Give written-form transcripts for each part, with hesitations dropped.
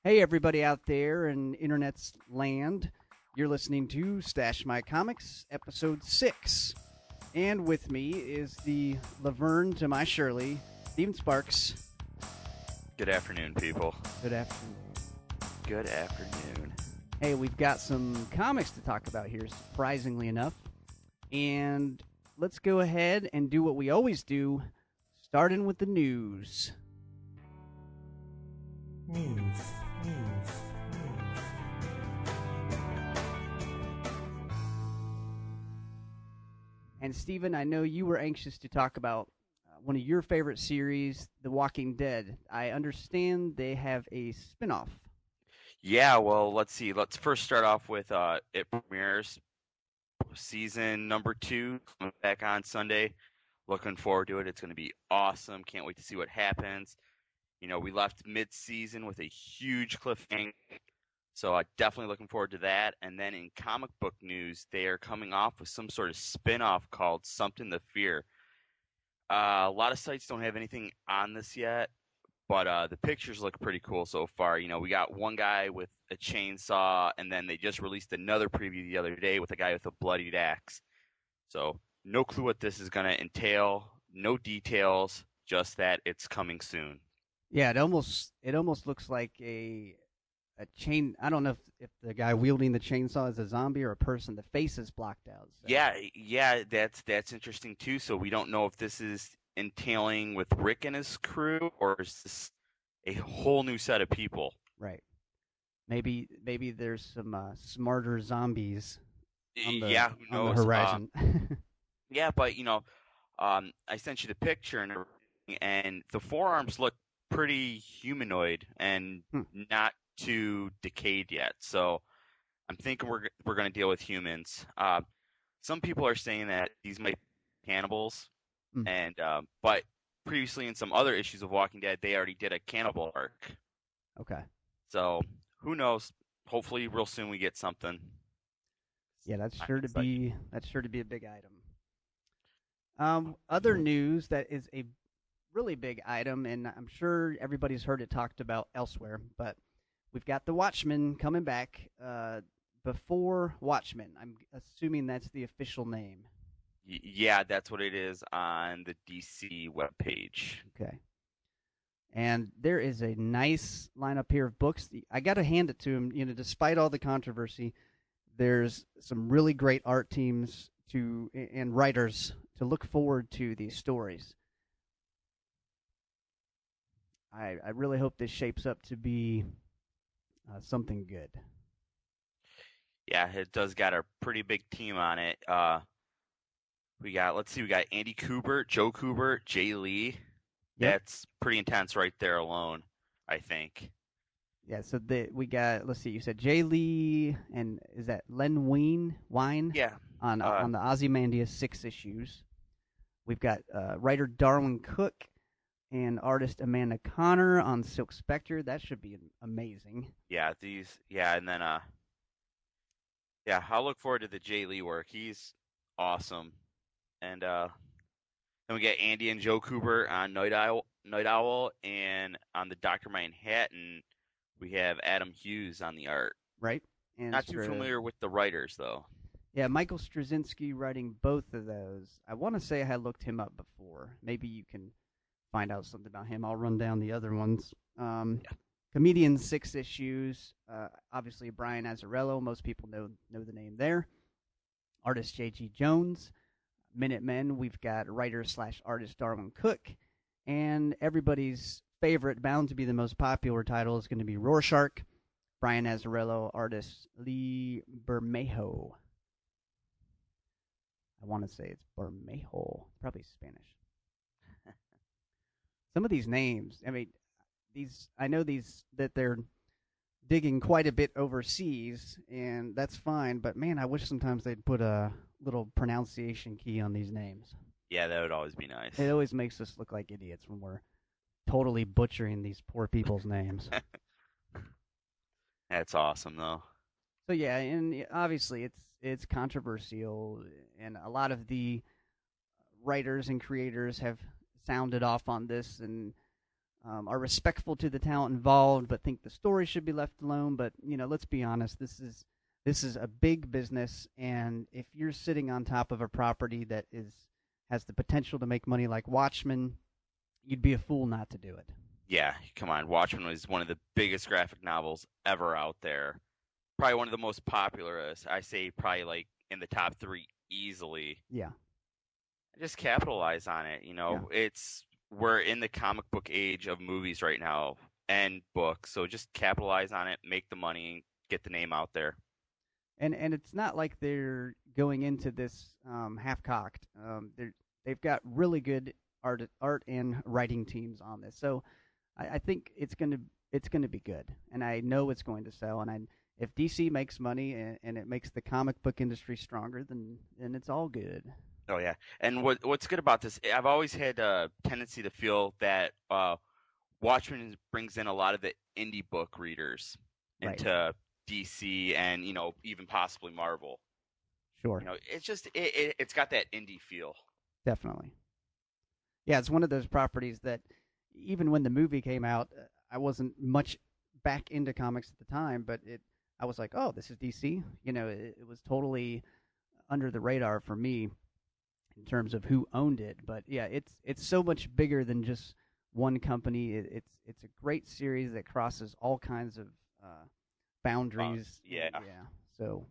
Hey, everybody out there in internet's land. You're listening to Stash My Comics, episode 6. And with me is the Laverne to my Shirley, Steven Sparks. Good afternoon, people. Good afternoon. Good afternoon. Hey, we've got some comics to talk about here, surprisingly enough. And let's go ahead and do what we always do, starting with the news. News. And Steven, I know you were anxious to talk about one of your favorite series, The Walking Dead. I understand they have a spinoff. Yeah, well, let's see. Let's first start off with it premieres season number 2 coming back on Sunday. Looking forward to it. It's going to be awesome. Can't wait to see what happens. You know, we left mid-season with a huge cliffhanger, so definitely looking forward to that. And then in comic book news, they are coming off with some sort of spin-off called Something to Fear. A lot of sites don't have anything on this yet, but the pictures look pretty cool so far. You know, we got one guy with a chainsaw, and then they just released another preview the other day with a guy with a bloodied axe. So no clue what this is going to entail, no details, just that it's coming soon. Yeah, it almost looks like a chain. I don't know if the guy wielding the chainsaw is a zombie or a person. The face is blocked out. So. Yeah, that's interesting too. So we don't know if this is entailing with Rick and his crew, or is this a whole new set of people? Right. Maybe there's some smarter zombies on the Yeah, who on the knows? horizon. Yeah, but you know, I sent you the picture and everything, and the forearms look pretty humanoid and not too decayed yet. So I'm thinking we're going to deal with humans. Some people are saying that these might be cannibals, and but previously in some other issues of Walking Dead, they already did a cannibal arc. Okay. So who knows? Hopefully, real soon we get something. Yeah, that's sure to be a big item. Other news that is a really big item, and I'm sure everybody's heard it talked about elsewhere, but we've got The Watchmen coming back. Before Watchmen, I'm assuming that's the official name. Yeah, that's what it is on the DC webpage. Okay. And there is a nice lineup here of books. I got to hand it to him. You know, despite all the controversy, there's some really great art teams and writers to look forward to these stories. I really hope this shapes up to be something good. Yeah, it does got a pretty big team on it. We got Andy Kubert, Joe Kubert, Jay Lee. Yep. That's pretty intense right there alone, I think. Yeah, so we got, let's see, you said Jay Lee, and is that Len Wein? Yeah. On the Ozymandias 6 issues. We've got writer Darwin Cook and artist Amanda Connor on Silk Spectre. That should be amazing. Yeah, and then I'll look forward to the Jay Lee work. He's awesome. And then we get Andy and Joe Kubert on Night Owl, and on the Dr. Manhattan, we have Adam Hughes on the art. Right. And not too familiar with the writers, though. Yeah, Michael Straczynski writing both of those. I want to say I had looked him up before. Maybe you can find out something about him. I'll run down the other ones. Comedian 6 issues. Obviously, Brian Azzarello. Most people know the name there. Artist J.G. Jones. Minutemen, we've got writer/artist Darwin Cook. And everybody's favorite, bound to be the most popular title, is going to be Rorschach. Brian Azzarello, artist Lee Bermejo. I want to say it's Bermejo. Probably Spanish. Some of these names, I mean, I know that they're digging quite a bit overseas, and that's fine, but man, I wish sometimes they'd put a little pronunciation key on these names. Yeah, that would always be nice. It always makes us look like idiots when we're totally butchering these poor people's names. That's awesome, though. So yeah, and obviously it's controversial, and a lot of the writers and creators have sounded off on this, and are respectful to the talent involved, but think the story should be left alone. But let's be honest, this is a big business, and if you're sitting on top of a property that has the potential to make money like Watchmen, you'd be a fool not to do it. Yeah, come on. Watchmen was one of the biggest graphic novels ever out there. Probably one of the most popular. I say probably like in the top 3 easily. Yeah. Just capitalize on it. We're in the comic book age of movies right now and books, so just capitalize on it, make the money, get the name out there. And it's not like they're going into this half cocked. They've got really good art and writing teams on this, so I think it's gonna be good, and I know it's going to sell. And if DC makes money and it makes the comic book industry stronger, then it's all good. Oh yeah, and what's good about this? I've always had a tendency to feel that Watchmen brings in a lot of the indie book readers Right. into DC and even possibly Marvel. Sure. It's just it's got that indie feel. Definitely. Yeah, it's one of those properties that even when the movie came out, I wasn't much back into comics at the time, but I was like, oh, this is DC. It was totally under the radar for me in terms of who owned it. But yeah, it's so much bigger than just one company. It's a great series that crosses all kinds of boundaries. Yeah. Yeah. So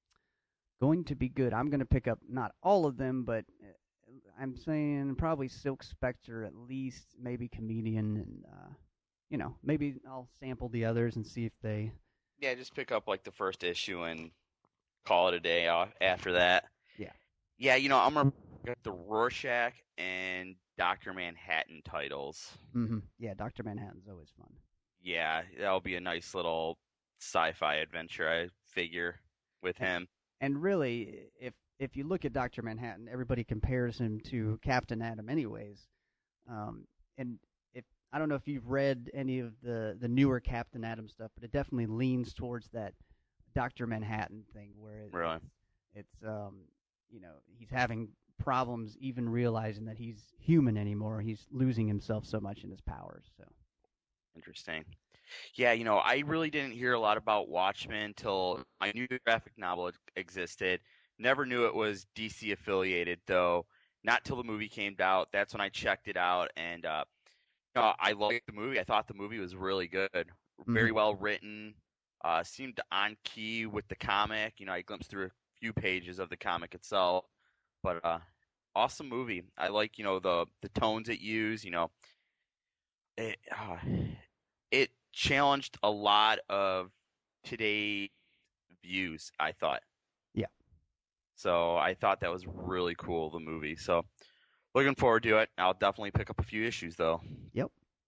going to be good. I'm going to pick up not all of them, but I'm saying probably Silk Spectre at least, maybe Comedian, and maybe I'll sample the others and see if they. Yeah, just pick up like the first issue and call it a day off after that. Yeah. Yeah, I'm gonna get the Rorschach and Doctor Manhattan titles. Mm-hmm. Yeah, Doctor Manhattan's always fun. Yeah, that'll be a nice little sci-fi adventure, I figure, with him. And really, if you look at Doctor Manhattan, everybody compares him to Captain Atom, anyways. And if I don't know if you've read any of the newer Captain Atom stuff, but it definitely leans towards that Doctor Manhattan thing, where Really? it's he's having problems even realizing that he's human anymore. He's losing himself so much in his powers. So Interesting. Yeah, I really didn't hear a lot about Watchmen until I knew the graphic novel existed. Never knew it was DC affiliated, though. Not till the movie came out. That's when I checked it out, and I liked the movie. I thought the movie was really good, very well written. Seemed on key with the comic. I glimpsed through a few pages of the comic itself, but awesome movie. I like the tones it used. It it challenged a lot of today's views, I thought. yeah, So I thought that was really cool, the movie. So looking forward to it. I'll definitely pick up a few issues though. yep.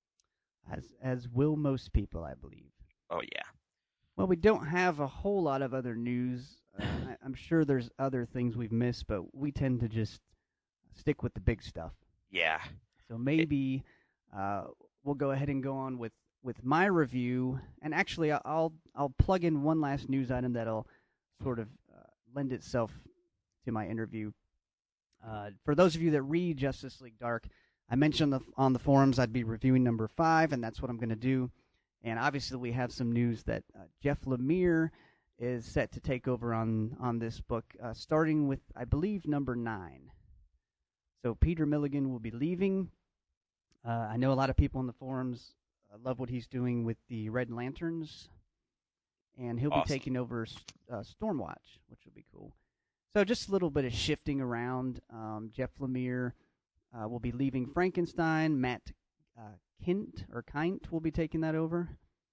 As will most people, I believe. Oh yeah. Well, we don't have a whole lot of other news. I'm sure there's other things we've missed, but we tend to just stick with the big stuff. Yeah. So maybe we'll go ahead and go on with my review. And actually, I'll plug in one last news item that'll sort of lend itself to my interview. For those of you that read Justice League Dark, I mentioned on the forums I'd be reviewing number 5, and that's what I'm going to do. And obviously, we have some news that Jeff Lemire is set to take over on this book, starting with, I believe, number 9. So Peter Milligan will be leaving. I know a lot of people in the forums love what he's doing with the Red Lanterns, and he'll be taking over Stormwatch, which will be cool. So just a little bit of shifting around. Jeff Lemire will be leaving Frankenstein. Matt Kindt will be taking that over.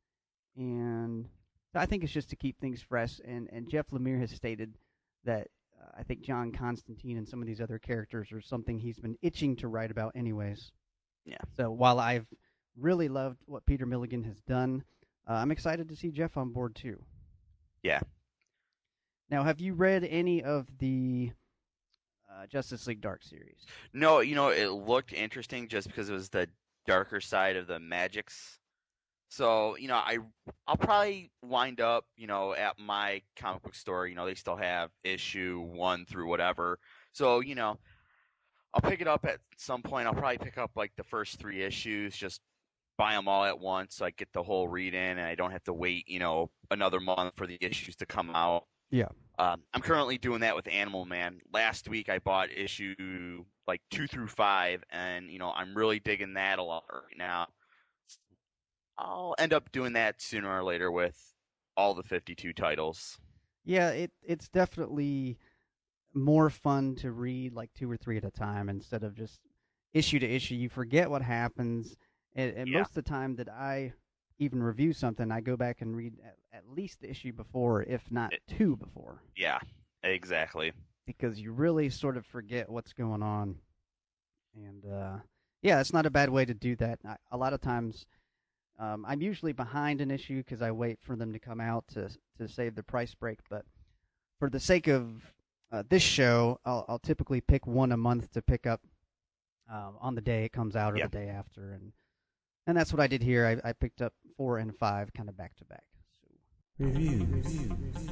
And I think it's just to keep things fresh. And Jeff Lemire has stated that I think John Constantine and some of these other characters are something he's been itching to write about anyways. Yeah. So while I've really loved what Peter Milligan has done, I'm excited to see Jeff on board too. Yeah. Now, have you read any of the Justice League Dark series? No, it looked interesting just because it was the darker side of the Magics. So, I'll probably wind up, at my comic book store. They still have issue 1 through whatever. So, I'll pick it up at some point. I'll probably pick up like the first 3 issues, just buy them all at once so I get the whole read in and I don't have to wait, another month for the issues to come out. Yeah. I'm currently doing that with Animal Man. Last week I bought issue like 2 through 5, and I'm really digging that a lot right now. I'll end up doing that sooner or later with all the 52 titles. Yeah, it's definitely more fun to read like two or three at a time instead of just issue to issue. You forget what happens, and Yeah, most of the time that I even review something, I go back and read at least the issue before, if not it, two before, yeah, exactly. because you really sort of forget what's going on. And yeah, it's not a bad way to do that. A lot of times, I'm usually behind an issue because I wait for them to come out to save the price break. But for the sake of this show, I'll typically pick one a month to pick up on the day it comes out or Yeah. the day after, and that's what I did here. I picked up 4 and 5 kind of back to back. Reviews.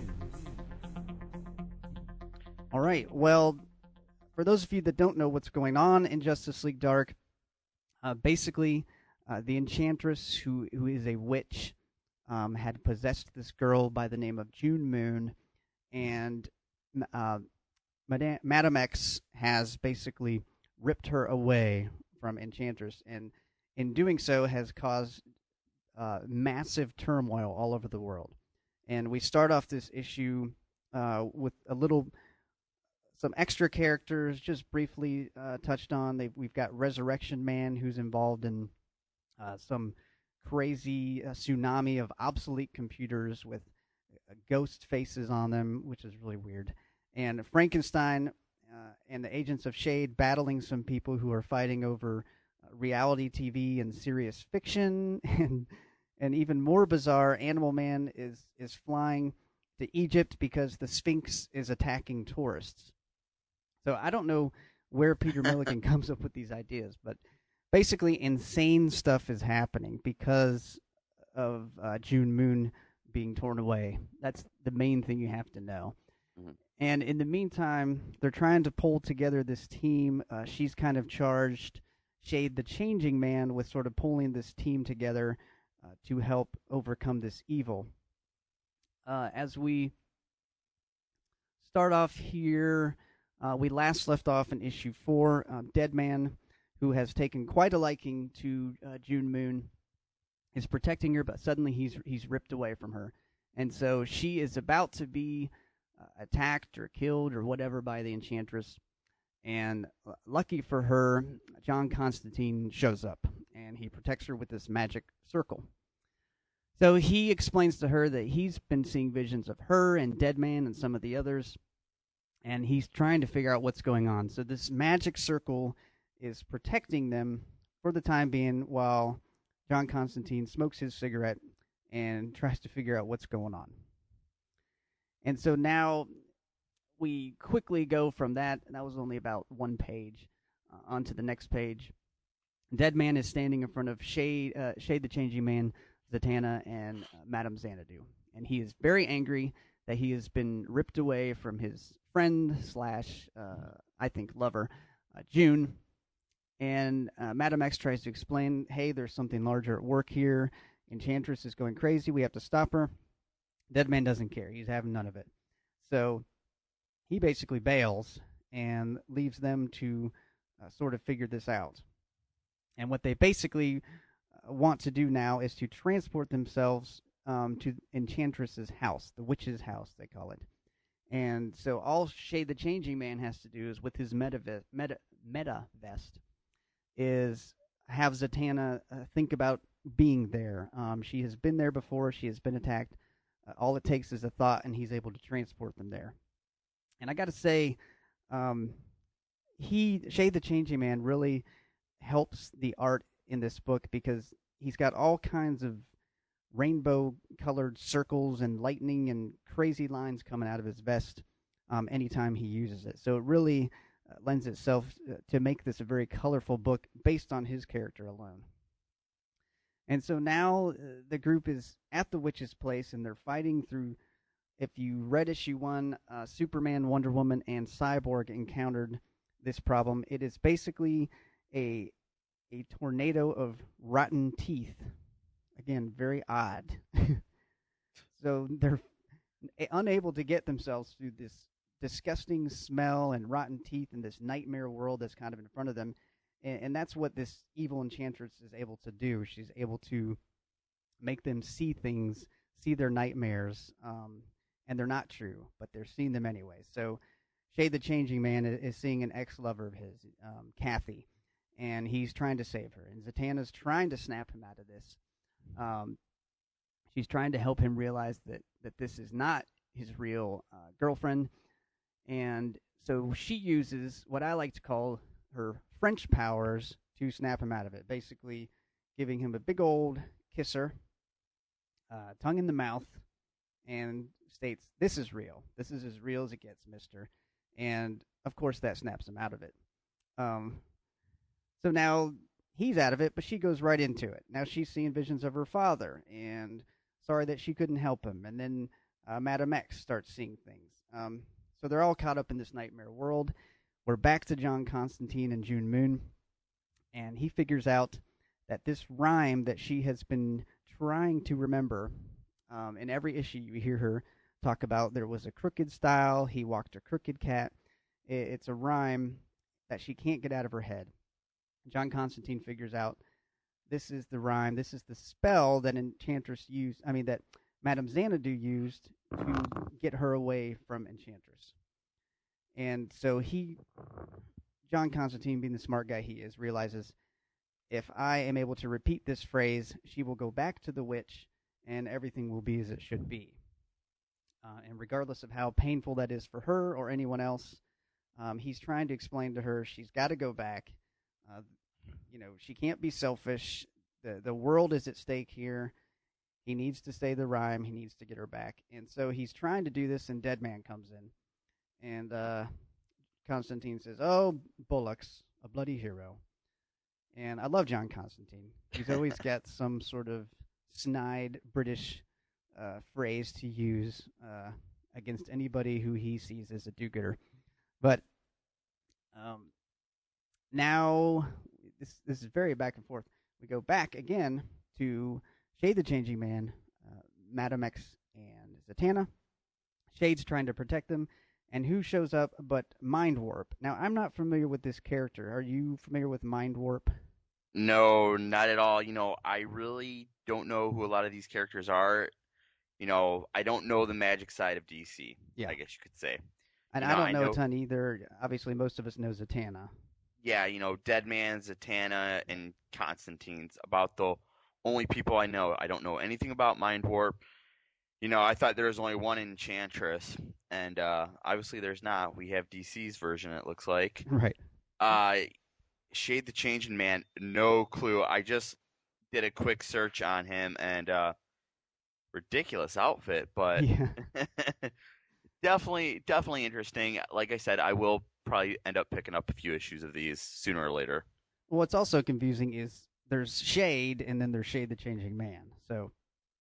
All right. Well, for those of you that don't know what's going on in Justice League Dark, basically, the Enchantress, who is a witch, had possessed this girl by the name of June Moon, and Madam X has basically ripped her away from Enchantress, and in doing so has caused massive turmoil all over the world. And we start off this issue with some extra characters, just briefly touched on. We've got Resurrection Man, who's involved in some crazy tsunami of obsolete computers with ghost faces on them, which is really weird. And Frankenstein and the Agents of Shade battling some people who are fighting over reality TV and serious fiction, and even more bizarre, Animal Man is flying to Egypt because the Sphinx is attacking tourists. So I don't know where Peter Milligan comes up with these ideas, but basically insane stuff is happening because of June Moon being torn away. That's the main thing you have to know. Mhm. And in the meantime, they're trying to pull together this team. She's kind of charged Shade the Changing Man with sort of pulling this team together to help overcome this evil. As we start off here, we last left off in issue 4. Deadman, who has taken quite a liking to June Moon, is protecting her, but suddenly he's ripped away from her, and so she is about to be attacked or killed or whatever by the Enchantress. And lucky for her, John Constantine shows up, and he protects her with this magic circle. So he explains to her that he's been seeing visions of her and Deadman and some of the others, and he's trying to figure out what's going on. So this magic circle is protecting them for the time being while John Constantine smokes his cigarette and tries to figure out what's going on. And so now we quickly go from that was only about one page, onto the next page. Deadman is standing in front of Shade the Changing Man, Zatanna, and Madame Xanadu. And he is very angry that he has been ripped away from his friend slash, I think, lover, June. And Madame X tries to explain, hey, there's something larger at work here. Enchantress is going crazy. We have to stop her. Deadman doesn't care. He's having none of it. So he basically bails and leaves them to sort of figure this out. And what they basically want to do now is to transport themselves to Enchantress's house, the witch's house, they call it. And so all Shade the Changing Man has to do is, with his meta vest, is have Zatanna think about being there. She has been there before. She has been attacked. All it takes is a thought, and he's able to transport them there. And I got to say, Shade the Changing Man really helps the art in this book because he's got all kinds of rainbow-colored circles and lightning and crazy lines coming out of his vest anytime he uses it. So it really lends itself to make this a very colorful book based on his character alone. And so now the group is at the witch's place, and they're fighting through. If you read issue 1, Superman, Wonder Woman, and Cyborg encountered this problem. It is basically a a tornado of rotten teeth. Again, very odd. So they're unable to get themselves through this disgusting smell and rotten teeth and this nightmare world that's kind of in front of them. And that's what this evil enchantress is able to do. She's able to make them see things, see their nightmares, and they're not true, but they're seeing them anyway. So Shade the Changing Man is seeing an ex-lover of his, Kathy, and he's trying to save her. And Zatanna's trying to snap him out of this. She's trying to help him realize that this is not his real girlfriend. And so she uses what I like to call her French powers to snap him out of it, basically giving him a big old kisser, tongue in the mouth, and states, "This is real. This is as real as it gets, mister." And, of course, that snaps him out of it. So now he's out of it, but she goes right into it. Now she's seeing visions of her father, and sorry that she couldn't help him. And then Madam X starts seeing things. So they're all caught up in this nightmare world. We're back to John Constantine and June Moon, and he figures out that this rhyme that she has been trying to remember, in every issue you hear her talk about there was a crooked style, he walked a crooked cat. It's a rhyme that she can't get out of her head. John Constantine figures out this is the rhyme, this is the spell that that Madame Xanadu used to get her away from Enchantress. And so John Constantine, being the smart guy he is, realizes if I am able to repeat this phrase, she will go back to the witch and everything will be as it should be. And regardless of how painful that is for her or anyone else, he's trying to explain to her she's got to go back. She can't be selfish. The world is at stake here. He needs to say the rhyme. He needs to get her back. And so he's trying to do this, and Deadman comes in. And Constantine says, "Oh, Bullocks, a bloody hero." And I love John Constantine. He's always got some sort of snide British phrase to use against anybody who he sees as a do-gooder. But now, this is very back and forth. We go back again to Shade the Changing Man, Madam X, and Zatanna. Shade's trying to protect them. And who shows up but Mind Warp? Now, I'm not familiar with this character. Are you familiar with Mind Warp? No, not at all. I really don't know who a lot of these characters are. I don't know the magic side of DC, Yeah. I guess you could say. And I don't know a ton either. Obviously, most of us know Zatanna. Yeah, Deadman, Zatanna, and Constantine's about the only people I know. I don't know anything about Mind Warp. I thought there was only one Enchantress, and obviously there's not. We have DC's version, it looks like. Right. Shade the Changing Man, no clue. I just did a quick search on him, and ridiculous outfit, but yeah. definitely interesting. Like I said, I will probably end up picking up a few issues of these sooner or later. What's also confusing is there's Shade, and then there's Shade the Changing Man. So,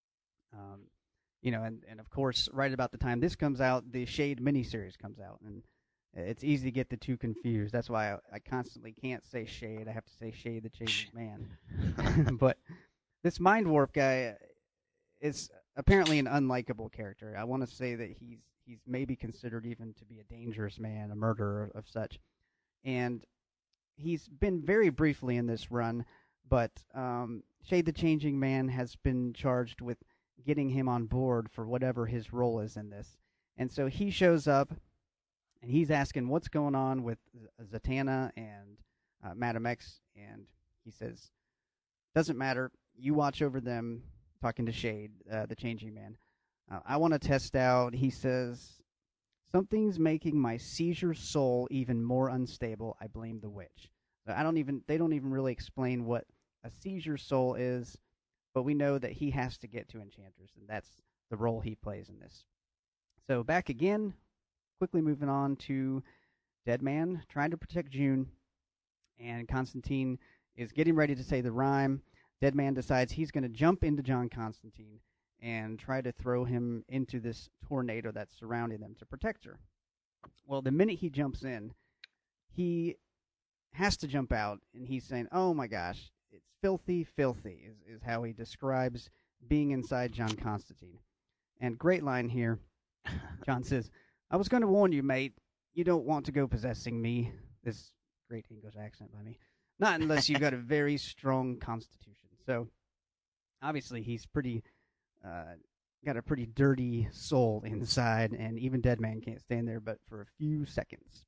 and of course, right about the time this comes out, the Shade miniseries comes out, and it's easy to get the two confused. That's why I constantly can't say Shade. I have to say Shade the Changing Man. But this Mind Warp guy is apparently an unlikable character. I want to say that he's maybe considered even to be a dangerous man, a murderer of such. And he's been very briefly in this run, but Shade the Changing Man has been charged with getting him on board for whatever his role is in this. And so he shows up, and he's asking what's going on with Zatanna and Madam X, and he says, "Doesn't matter. You watch over them," talking to Shade, the Changing Man. "I want to test out," he says, "something's making my seizure soul even more unstable. I blame the witch." They don't even really explain what a seizure soul is, but we know that he has to get to Enchantress, and that's the role he plays in this. So back again, quickly moving on to Deadman trying to protect June, and Constantine is getting ready to say the rhyme. Deadman decides he's going to jump into John Constantine and try to throw him into this tornado that's surrounding them to protect her. Well, the minute he jumps in, he has to jump out, and he's saying, "Oh my gosh, it's filthy, filthy," is how he describes being inside John Constantine. And great line here. John says, "I was going to warn you, mate. You don't want to go possessing me." This great English accent by me. Not unless you've got a very strong constitution. So, obviously, he's pretty, got a pretty dirty soul inside, and even Deadman can't stand there but for a few seconds.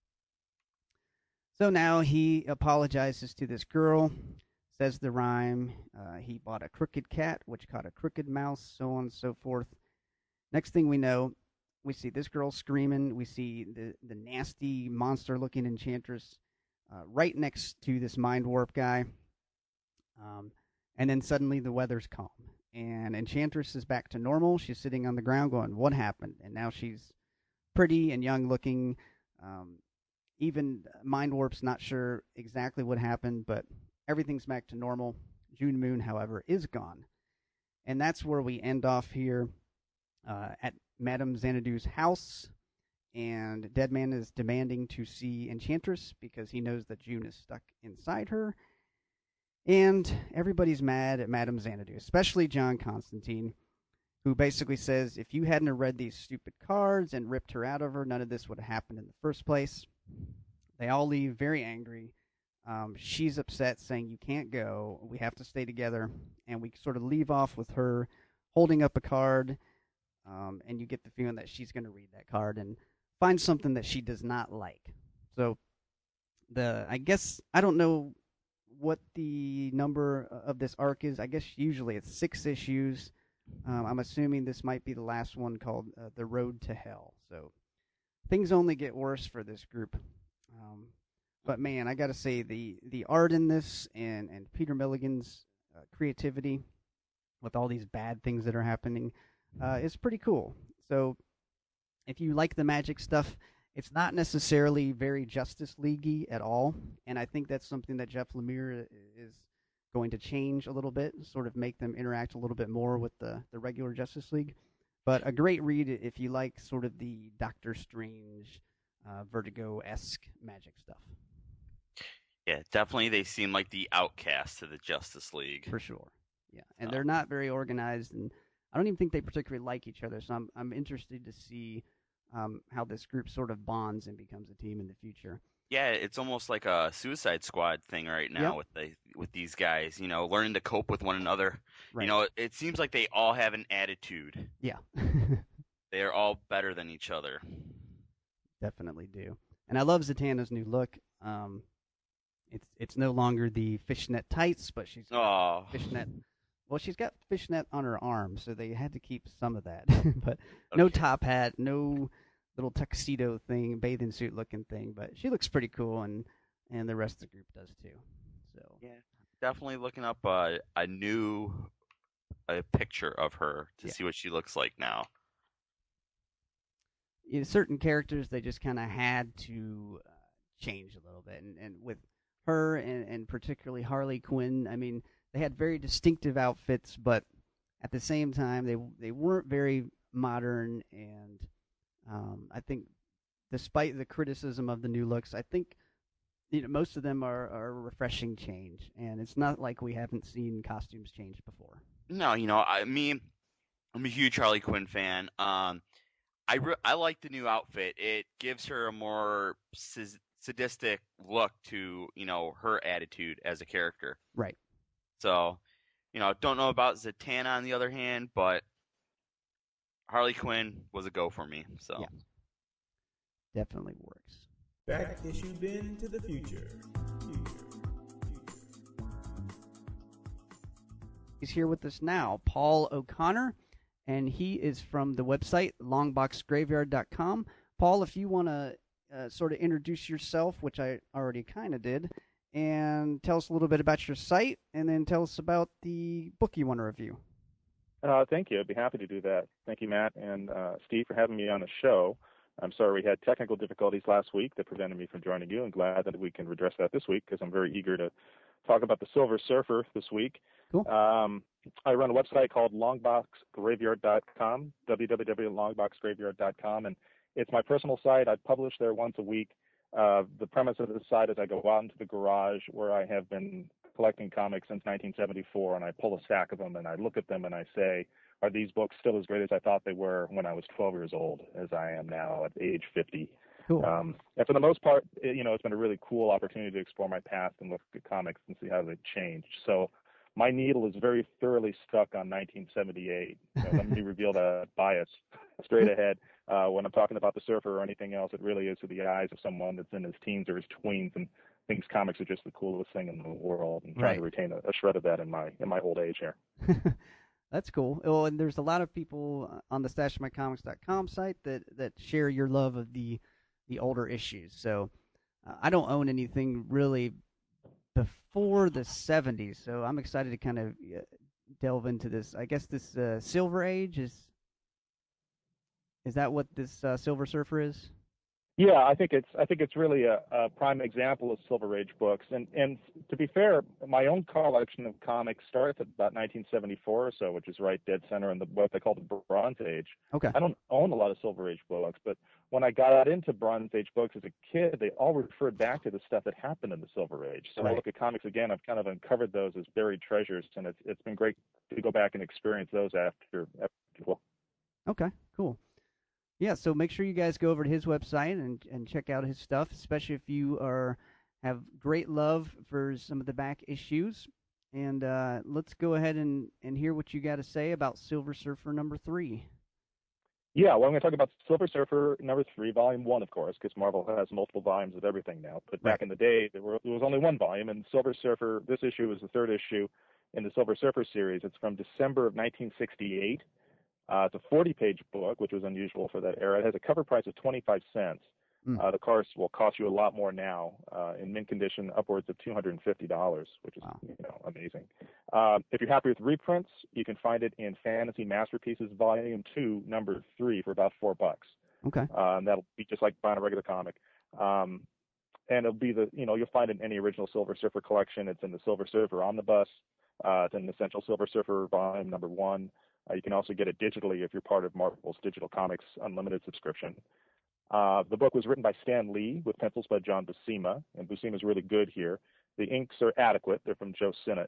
So now he apologizes to this girl, says the rhyme. He bought a crooked cat, which caught a crooked mouse, so on and so forth. Next thing we know, we see this girl screaming. We see the nasty monster-looking enchantress right next to this mind warp guy. And then suddenly the weather's calm. And Enchantress is back to normal. She's sitting on the ground going, "What happened?" And now she's pretty and young-looking. Even Mind Warp's not sure exactly what happened, but everything's back to normal. June Moon, however, is gone. And that's where we end off here at Madame Xanadu's house. And Deadman is demanding to see Enchantress because he knows that June is stuck inside her. And everybody's mad at Madame Xanadu, especially John Constantine, who basically says, if you hadn't read these stupid cards and ripped her out of her, none of this would have happened in the first place. They all leave very angry. She's upset, saying, "You can't go. We have to stay together." And we sort of leave off with her holding up a card, and you get the feeling that she's going to read that card and find something that she does not like. So, I guess, I don't know what the number of this arc is. I guess usually it's 6 issues. I'm assuming this might be the last one, called The Road to Hell. So things only get worse for this group. But man, I got to say, the art in this and Peter Milligan's creativity with all these bad things that are happening is pretty cool. So if you like the magic stuff, it's not necessarily very Justice League-y at all, and I think that's something that Jeff Lemire is going to change a little bit, sort of make them interact a little bit more with the regular Justice League. But a great read if you like sort of the Doctor Strange, Vertigo-esque magic stuff. Yeah, definitely they seem like the outcasts of the Justice League. For sure, yeah. And they're not very organized, and I don't even think they particularly like each other, so I'm interested to see how this group sort of bonds and becomes a team in the future. Yeah, it's almost like a Suicide Squad thing right now with these guys, learning to cope with one another. Right. It seems like they all have an attitude. Yeah. They are all better than each other. Definitely do. And I love Zatanna's new look. It's no longer the fishnet tights, but she's got fishnet. Well, she's got fishnet on her arm, so they had to keep some of that. But no top hat, no little tuxedo thing, bathing suit looking thing. But she looks pretty cool, and the rest of the group does too. So yeah, definitely looking up a picture of her to see what she looks like now. Certain characters they just kind of had to change a little bit, and with her and particularly Harley Quinn, I mean, they had very distinctive outfits, but at the same time, they weren't very modern. And I think, despite the criticism of the new looks, I think most of them are a refreshing change, and it's not like we haven't seen costumes change before. No, I'm a huge Harley Quinn fan. I like the new outfit. It gives her a more sadistic look to her attitude as a character. Right. So, don't know about Zatanna on the other hand, but Harley Quinn was a go for me. So yeah. Definitely works. Back issue bin to the future. He's here with us now, Paul O'Connor, and he is from the website longboxgraveyard.com. Paul, if you want to sort of introduce yourself, which I already kind of did, and tell us a little bit about your site, and then tell us about the book you want to review. Thank you. I'd be happy to do that. Thank you, Matt and Steve, for having me on the show. I'm sorry we had technical difficulties last week that prevented me from joining you. I'm glad that we can redress that this week because I'm very eager to talk about the Silver Surfer this week. Cool. I run a website called longboxgraveyard.com, www.longboxgraveyard.com, and it's my personal site. I publish there once a week. The premise of this site is I go out into the garage where I have been collecting comics since 1974, and I pull a stack of them, and I look at them, and I say, are these books still as great as I thought they were when I was 12 years old as I am now at age 50? Cool. And for the most part, it's been a really cool opportunity to explore my past and look at comics and see how they've changed. So my needle is very thoroughly stuck on 1978. Let me reveal the bias straight ahead. When I'm talking about the Surfer or anything else, it really is through the eyes of someone that's in his teens or his tweens and thinks comics are just the coolest thing in the world, and trying to retain a shred of that in my old age here. That's cool. Well, and there's a lot of people on the StashMyComics.com site that share your love of the older issues. So I don't own anything really before the 70s, so I'm excited to kind of delve into this. I guess this Silver Age is that what this Silver Surfer is? Yeah, I think it's really a prime example of Silver Age books. And to be fair, my own collection of comics starts at about 1974 or so, which is right dead center in what they call the Bronze Age. Okay. I don't own a lot of Silver Age books, but when I got into Bronze Age books as a kid, they all referred back to the stuff that happened in the Silver Age. So I look at comics again, I've kind of uncovered those as buried treasures, and it's been great to go back and experience those after. Okay, cool. Yeah, so make sure you guys go over to his website and check out his stuff, especially if you have great love for some of the back issues. And let's go ahead and hear what you got to say about Silver Surfer number 3. Yeah, well, I'm going to talk about Silver Surfer number 3, volume 1, of course, because Marvel has multiple volumes of everything now. But back in the day, there was only one volume, and Silver Surfer, this issue is the third issue in the Silver Surfer series. It's from December of 1968. It's a 40-page book, which was unusual for that era. It has a cover price of 25 cents. The cars will cost you a lot more now, in mint condition, upwards of $250, which is amazing. If you're happy with reprints, you can find it in Fantasy Masterpieces Volume 2, number 3, for about $4. Okay. And that'll be just like buying a regular comic. And it'll be you'll find it in any original Silver Surfer collection. It's in the Silver Surfer Omnibus. It's in the Essential Silver Surfer Volume number 1. You can also get it digitally if you're part of Marvel's Digital Comics Unlimited subscription. The book was written by Stan Lee with pencils by John Buscema, and Buscema's really good here. The inks are adequate. They're from Joe Sinnott.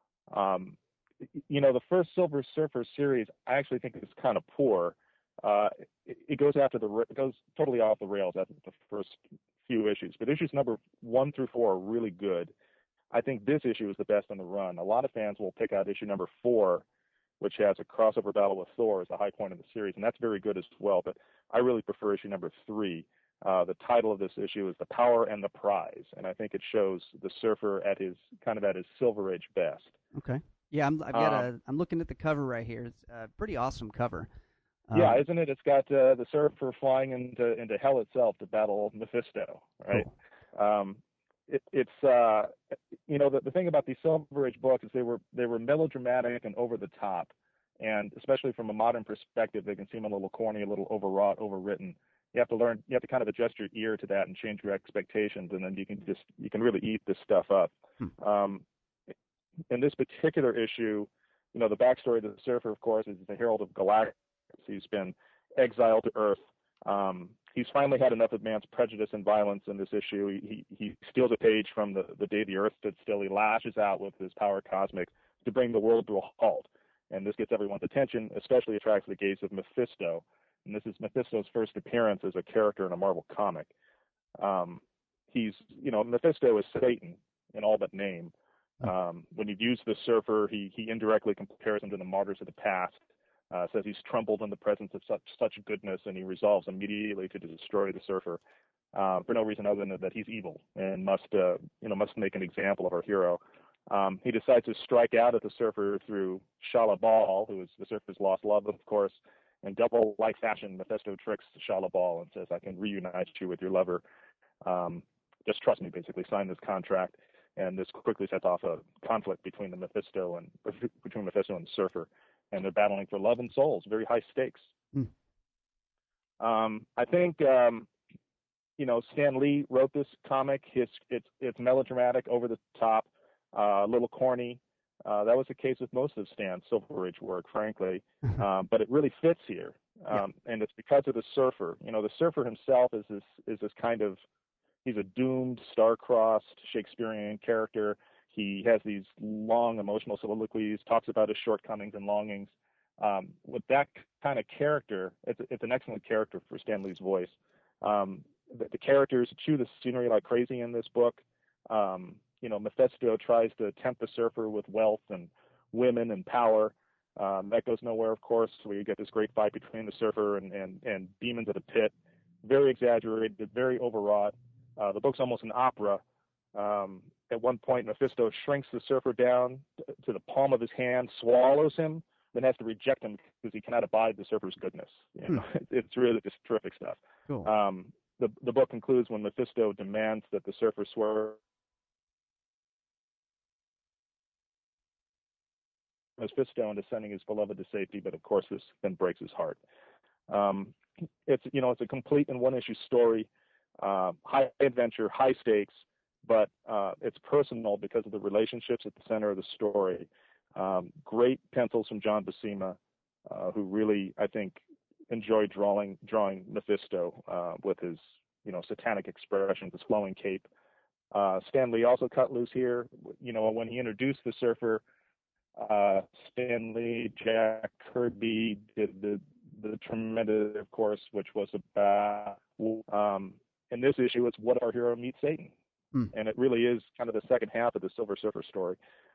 The first Silver Surfer series, I actually think is kind of poor. It goes totally off the rails after the first few issues, but issues number 1 through 4 are really good. I think this issue is the best on the run. A lot of fans will pick out issue number 4, which has a crossover battle with Thor as the high point of the series, and that's very good as well. But I really prefer issue number 3. The title of this issue is The Power and the Prize, and I think it shows the Surfer at his Silver Age best. Okay. Yeah, I'm looking at the cover right here. It's a pretty awesome cover. Yeah, isn't it? It's got the Surfer flying into hell itself to battle Mephisto, right? Cool. The thing about these Silver Age books is they were melodramatic and over the top, and especially from a modern perspective, they can seem a little corny, a little overwrought, overwritten. You have to kind of adjust your ear to that and change your expectations, and then you can really eat this stuff up. In this particular issue, the backstory of the Surfer, of course, is the Herald of Galactus. He's been exiled to Earth. He's finally had enough of man's prejudice and violence in this issue. He steals a page from the day the Earth stood still. He lashes out with his power cosmic to bring the world to a halt. And this gets everyone's attention, especially attracts the gaze of Mephisto. And this is Mephisto's first appearance as a character in a Marvel comic. Mephisto is Satan in all but name. When he views the Surfer, he indirectly compares him to the martyrs of the past. Says he's trembled in the presence of such goodness, and he resolves immediately to destroy the Surfer for no reason other than that he's evil and must make an example of our hero. He decides to strike out at the Surfer through Shala Bal, who is the Surfer's lost love, of course. In devil-like fashion, Mephisto tricks Shala Bal and says, "I can reunite you with your lover. Just trust me, basically. Sign this contract." And this quickly sets off a conflict between Mephisto and the Surfer. And they're battling for love and souls, very high stakes. I think, Stan Lee wrote this comic. It's melodramatic, over the top, a little corny. That was the case with most of Stan's Silver Age work, frankly. But it really fits here. And it's because of the Surfer. The Surfer himself is this kind of he's a doomed, star-crossed Shakespearean character. He has these long emotional soliloquies, talks about his shortcomings and longings. With that kind of character, it's an excellent character for Stan Lee's voice. The characters chew the scenery like crazy in this book. Mephisto tries to tempt the surfer with wealth and women and power. That goes nowhere, of course. So you get this great fight between the surfer and demons of the pit. Very exaggerated, very overwrought. The book's almost an opera. At one point, Mephisto shrinks the surfer down to the palm of his hand, swallows him, then has to reject him because he cannot abide the surfer's goodness. It's really just terrific stuff. Cool. The book concludes when Mephisto demands that the surfer swear Mephisto into sending his beloved to safety, but of course this then breaks his heart. It's a complete and one-issue story, high adventure, high stakes, but it's personal because of the relationships at the center of the story. Great pencils from John Buscema, who really, I think, enjoyed drawing Mephisto with his satanic expressions, his flowing cape. Stan Lee also cut loose here. When he introduced the surfer, Stan Lee, Jack Kirby did the Tremendous, of course, which was about in this issue, it's what our hero meets Satan. And it really is kind of the second half of the Silver Surfer story.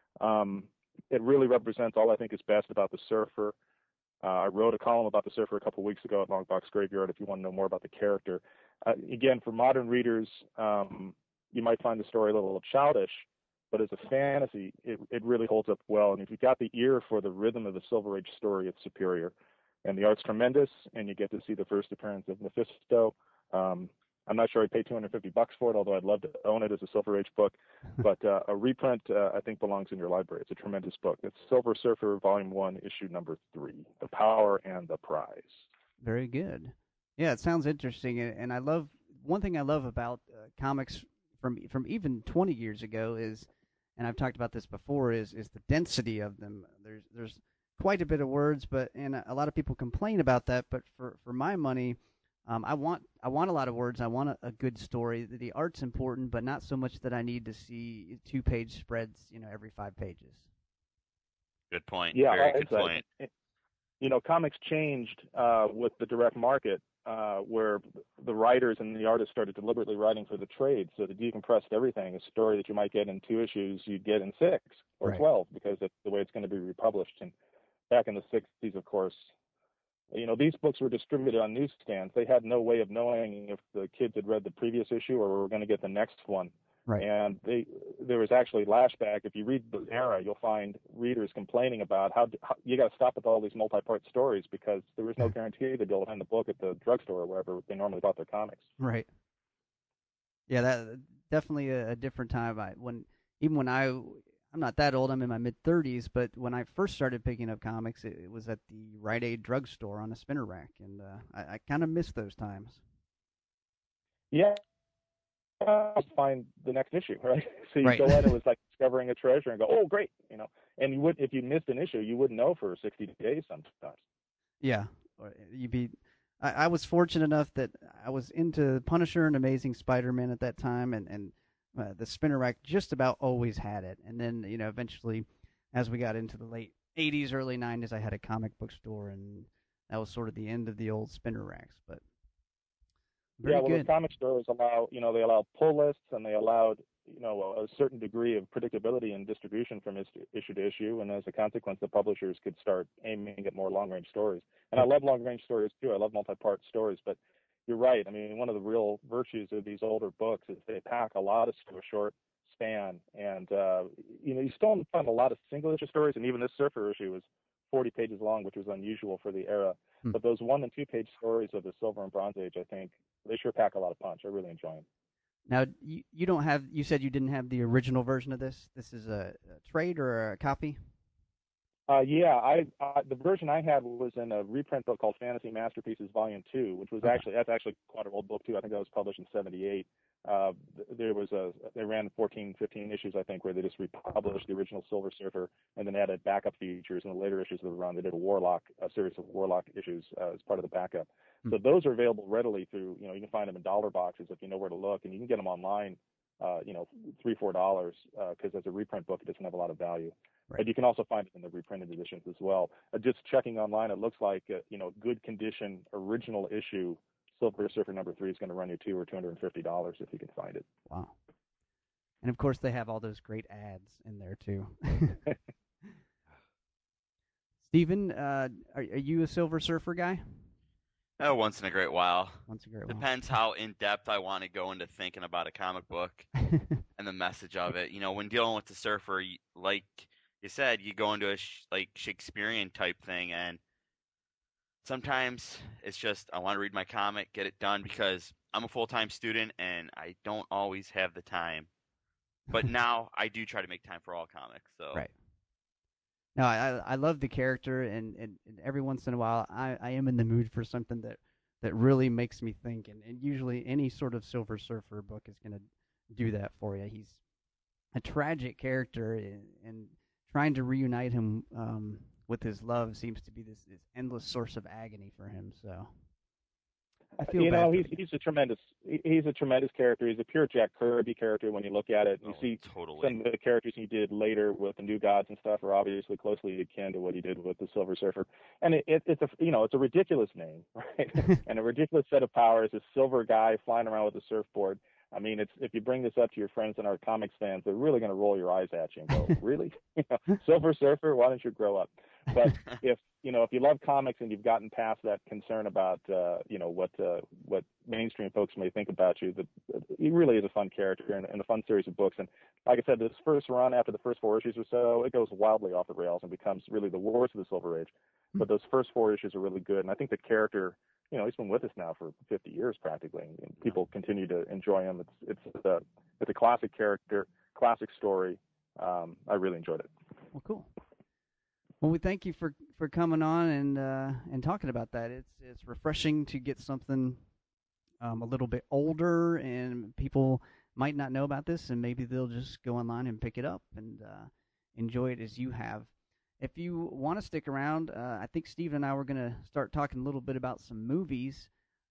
It really represents all I think is best about the surfer. I wrote a column about the surfer a couple of weeks ago at Longbox Graveyard if you want to know more about the character. Again, for modern readers, you might find the story a little childish, but as a fantasy, it really holds up well. And if you've got the ear for the rhythm of the Silver Age story, it's superior. And the art's tremendous, and you get to see the first appearance of Mephisto. I'm not sure I'd pay $250 for it, although I'd love to own it as a Silver Age book. But a reprint, I think, belongs in your library. It's a tremendous book. It's Silver Surfer, Volume 1, Issue number 3, The Power and the Prize. Very good. Yeah, it sounds interesting, and I love one thing I love about comics from even 20 years ago is, and I've talked about this before, is the density of them. There's quite a bit of words, and a lot of people complain about that. But for my money, I want a lot of words. I want a good story. The art's important, but not so much that I need to see 2-page spreads, every 5 pages. Good point. Yeah, Very good point. Comics changed with the direct market, where the writers and the artists started deliberately writing for the trade, so they decompressed everything. A story that you might get in 2 issues, you'd get in 6 or Right. 12, because that's the way it's going to be republished. And back in the 60s, of course, these books were distributed on newsstands. They had no way of knowing if the kids had read the previous issue or were going to get the next one. Right. And there was actually lashback. If you read the era, you'll find readers complaining about how you got to stop with all these multi-part stories because there was no guarantee they'd be able to find the book at the drugstore or wherever they normally bought their comics. Right. Yeah, that definitely a different time. I'm not that old. I'm in my mid-30s, but when I first started picking up comics, it was at the Rite Aid drugstore on a spinner rack, and I kind of miss those times. Yeah. Find the next issue, right? So you Right. go in, it was like discovering a treasure and go, oh, great, And you would, if you missed an issue, you wouldn't know for 60 days sometimes. Yeah, I was fortunate enough that I was into Punisher and Amazing Spider-Man at that time, and the spinner rack just about always had it. And then, eventually, as we got into the late 80s, early 90s, I had a comic book store, and that was sort of the end of the old spinner racks. But very the comic stores allow, they allow pull lists, and they allowed, a certain degree of predictability and distribution from issue to issue. And as a consequence, the publishers could start aiming at more long-range stories. And I love long-range stories too. I love multi-part stories, but you're right. I mean, one of the real virtues of these older books is they pack a lot to a short span. And, you still find a lot of single issue stories. And even this Surfer issue was 40 pages long, which was unusual for the era. But those 1- and 2-page stories of the Silver and Bronze Age, I think they sure pack a lot of punch. I really enjoy them. Now, you said you didn't have the original version of this. This is a trade or a copy? The version I had was in a reprint book called Fantasy Masterpieces Volume 2, which was that's actually quite an old book too. I think that was published in '78. They ran 14, 15 issues, I think, where they just republished the original Silver Surfer and then added backup features. In the later issues of the run, they did a series of Warlock issues as part of the backup. So those are available readily through, you can find them in dollar boxes if you know where to look, and you can get them online, $3-4, because as a reprint book, it doesn't have a lot of value. Right. But you can also find it in the reprinted editions as well. Just checking online, it looks like good condition original issue Silver Surfer number 3 is going to run you $200 or $250 if you can find it. Wow! And of course, they have all those great ads in there too. Stephen, are you a Silver Surfer guy? Oh, once in a great while. Depends how in depth I want to go into thinking about a comic book and the message of it. When dealing with the Surfer, like you said, you go into a Shakespearean type thing, and sometimes it's just I want to read my comic, get it done, because I'm a full-time student and I don't always have the time. But now I do try to make time for all comics. So right. No, I love the character, and every once in a while I am in the mood for something that really makes me think, and usually any sort of Silver Surfer book is going to do that for you. He's a tragic character, and trying to reunite him with his love seems to be this endless source of agony for him. So I feel bad. He's a tremendous character. He's a pure Jack Kirby character when you look at it. You see totally. Some of the characters he did later with the New Gods and stuff are obviously closely akin to what he did with the Silver Surfer. And it's a ridiculous name, right? And a ridiculous set of powers. This silver guy flying around with a surfboard. I mean, if you bring this up to your friends and our comics fans, they're really going to roll your eyes at you and go, "Really? Silver Surfer? Why don't you grow up?" But if you love comics and you've gotten past that concern about what mainstream folks may think about you, he really is a fun character and a fun series of books. And like I said, this first run, after the first 4 issues or so, it goes wildly off the rails and becomes really the worst of the Silver Age. But those first 4 issues are really good, and I think the character, he's been with us now for 50 years practically, and people continue to enjoy him. It's a classic character, classic story. I really enjoyed it. Well, cool. Well, we thank you for coming on and talking about that. It's refreshing to get something a little bit older, and people might not know about this, and maybe they'll just go online and pick it up and enjoy it as you have. If you want to stick around, I think Steve and I were going to start talking a little bit about some movies.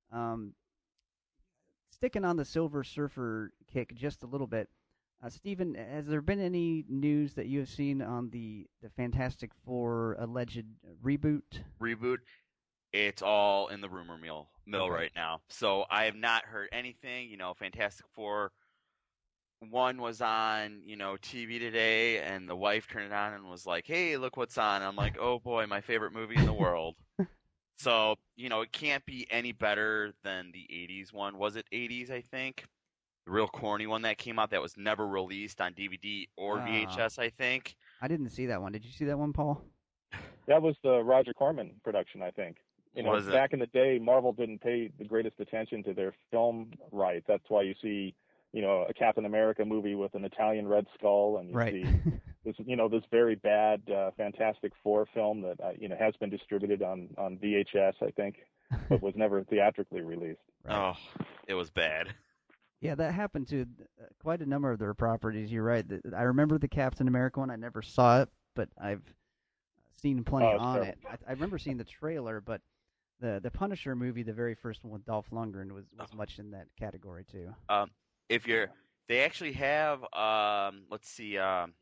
Sticking on the Silver Surfer kick just a little bit, Stephen, has there been any news that you have seen on the Fantastic Four alleged reboot? It's all in the rumor mill right now. So I have not heard anything. Fantastic Four 1 was on, TV today, and the wife turned it on and was like, "Hey, look what's on." And I'm like, "Oh boy, my favorite movie in the world." So, it can't be any better than the 80s one. Was it 80s, I think? The real corny one that came out that was never released on DVD or VHS, I think. I didn't see that one. Did you see that one, Paul? That was the Roger Corman production, I think. Back in the day, Marvel didn't pay the greatest attention to their film rights. That's why you see, a Captain America movie with an Italian Red Skull, and you see this very bad Fantastic Four film that has been distributed on VHS, I think, but was never theatrically released. Right. Oh, it was bad. Yeah, that happened to quite a number of their properties. You're right. I remember the Captain America one. I never saw it, but I've seen plenty on it. I remember seeing the trailer, but the Punisher movie, the very first one with Dolph Lundgren, was much in that category too. They actually have, let's see,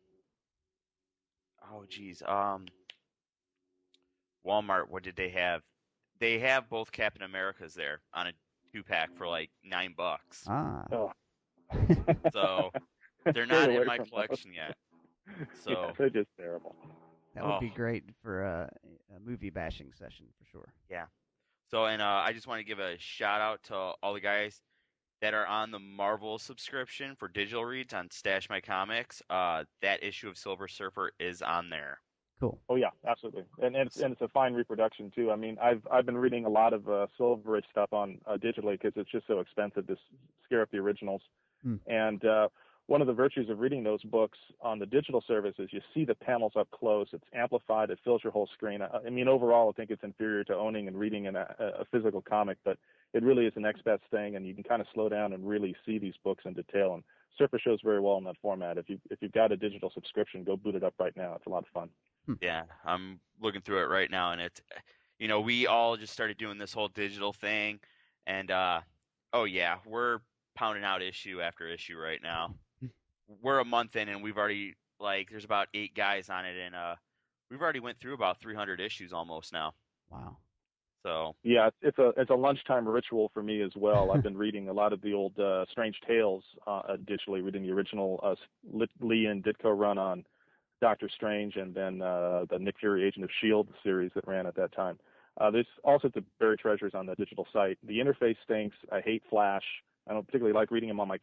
Walmart. What did they have? They have both Captain Americas there on a 2-pack for like $9. Ah. Oh. So they're not in my collection yet. So yeah, they're just terrible. That would be great for a movie bashing session for sure. Yeah. So, and I just want to give a shout out to all the guys that are on the Marvel subscription for digital reads on Stash My Comics. That issue of Silver Surfer is on there. Cool. Oh yeah, absolutely, and it's a fine reproduction too. I mean, I've been reading a lot of Silver Age stuff on digitally because it's just so expensive to scare up the originals. And one of the virtues of reading those books on the digital service is you see the panels up close. It's amplified. It fills your whole screen. I mean, overall, I think it's inferior to owning and reading a physical comic, but it really is the next best thing, and you can kind of slow down and really see these books in detail. And Surface shows very well in that format. If you've got a digital subscription, go boot it up right now. It's a lot of fun. Yeah, I'm looking through it right now, and it's, we all just started doing this whole digital thing, and oh yeah, we're pounding out issue after issue right now. We're a month in, and we've already, there's about 8 guys on it, and we've already went through about 300 issues almost now. Wow. So yeah, it's a lunchtime ritual for me as well. I've been reading a lot of the old Strange Tales digitally, reading the original Lee and Ditko run on Doctor Strange, and then the Nick Fury Agent of S.H.I.E.L.D. series that ran at that time. There's all sorts of buried treasures on the digital site. The interface stinks. I hate Flash. I don't particularly like reading them on my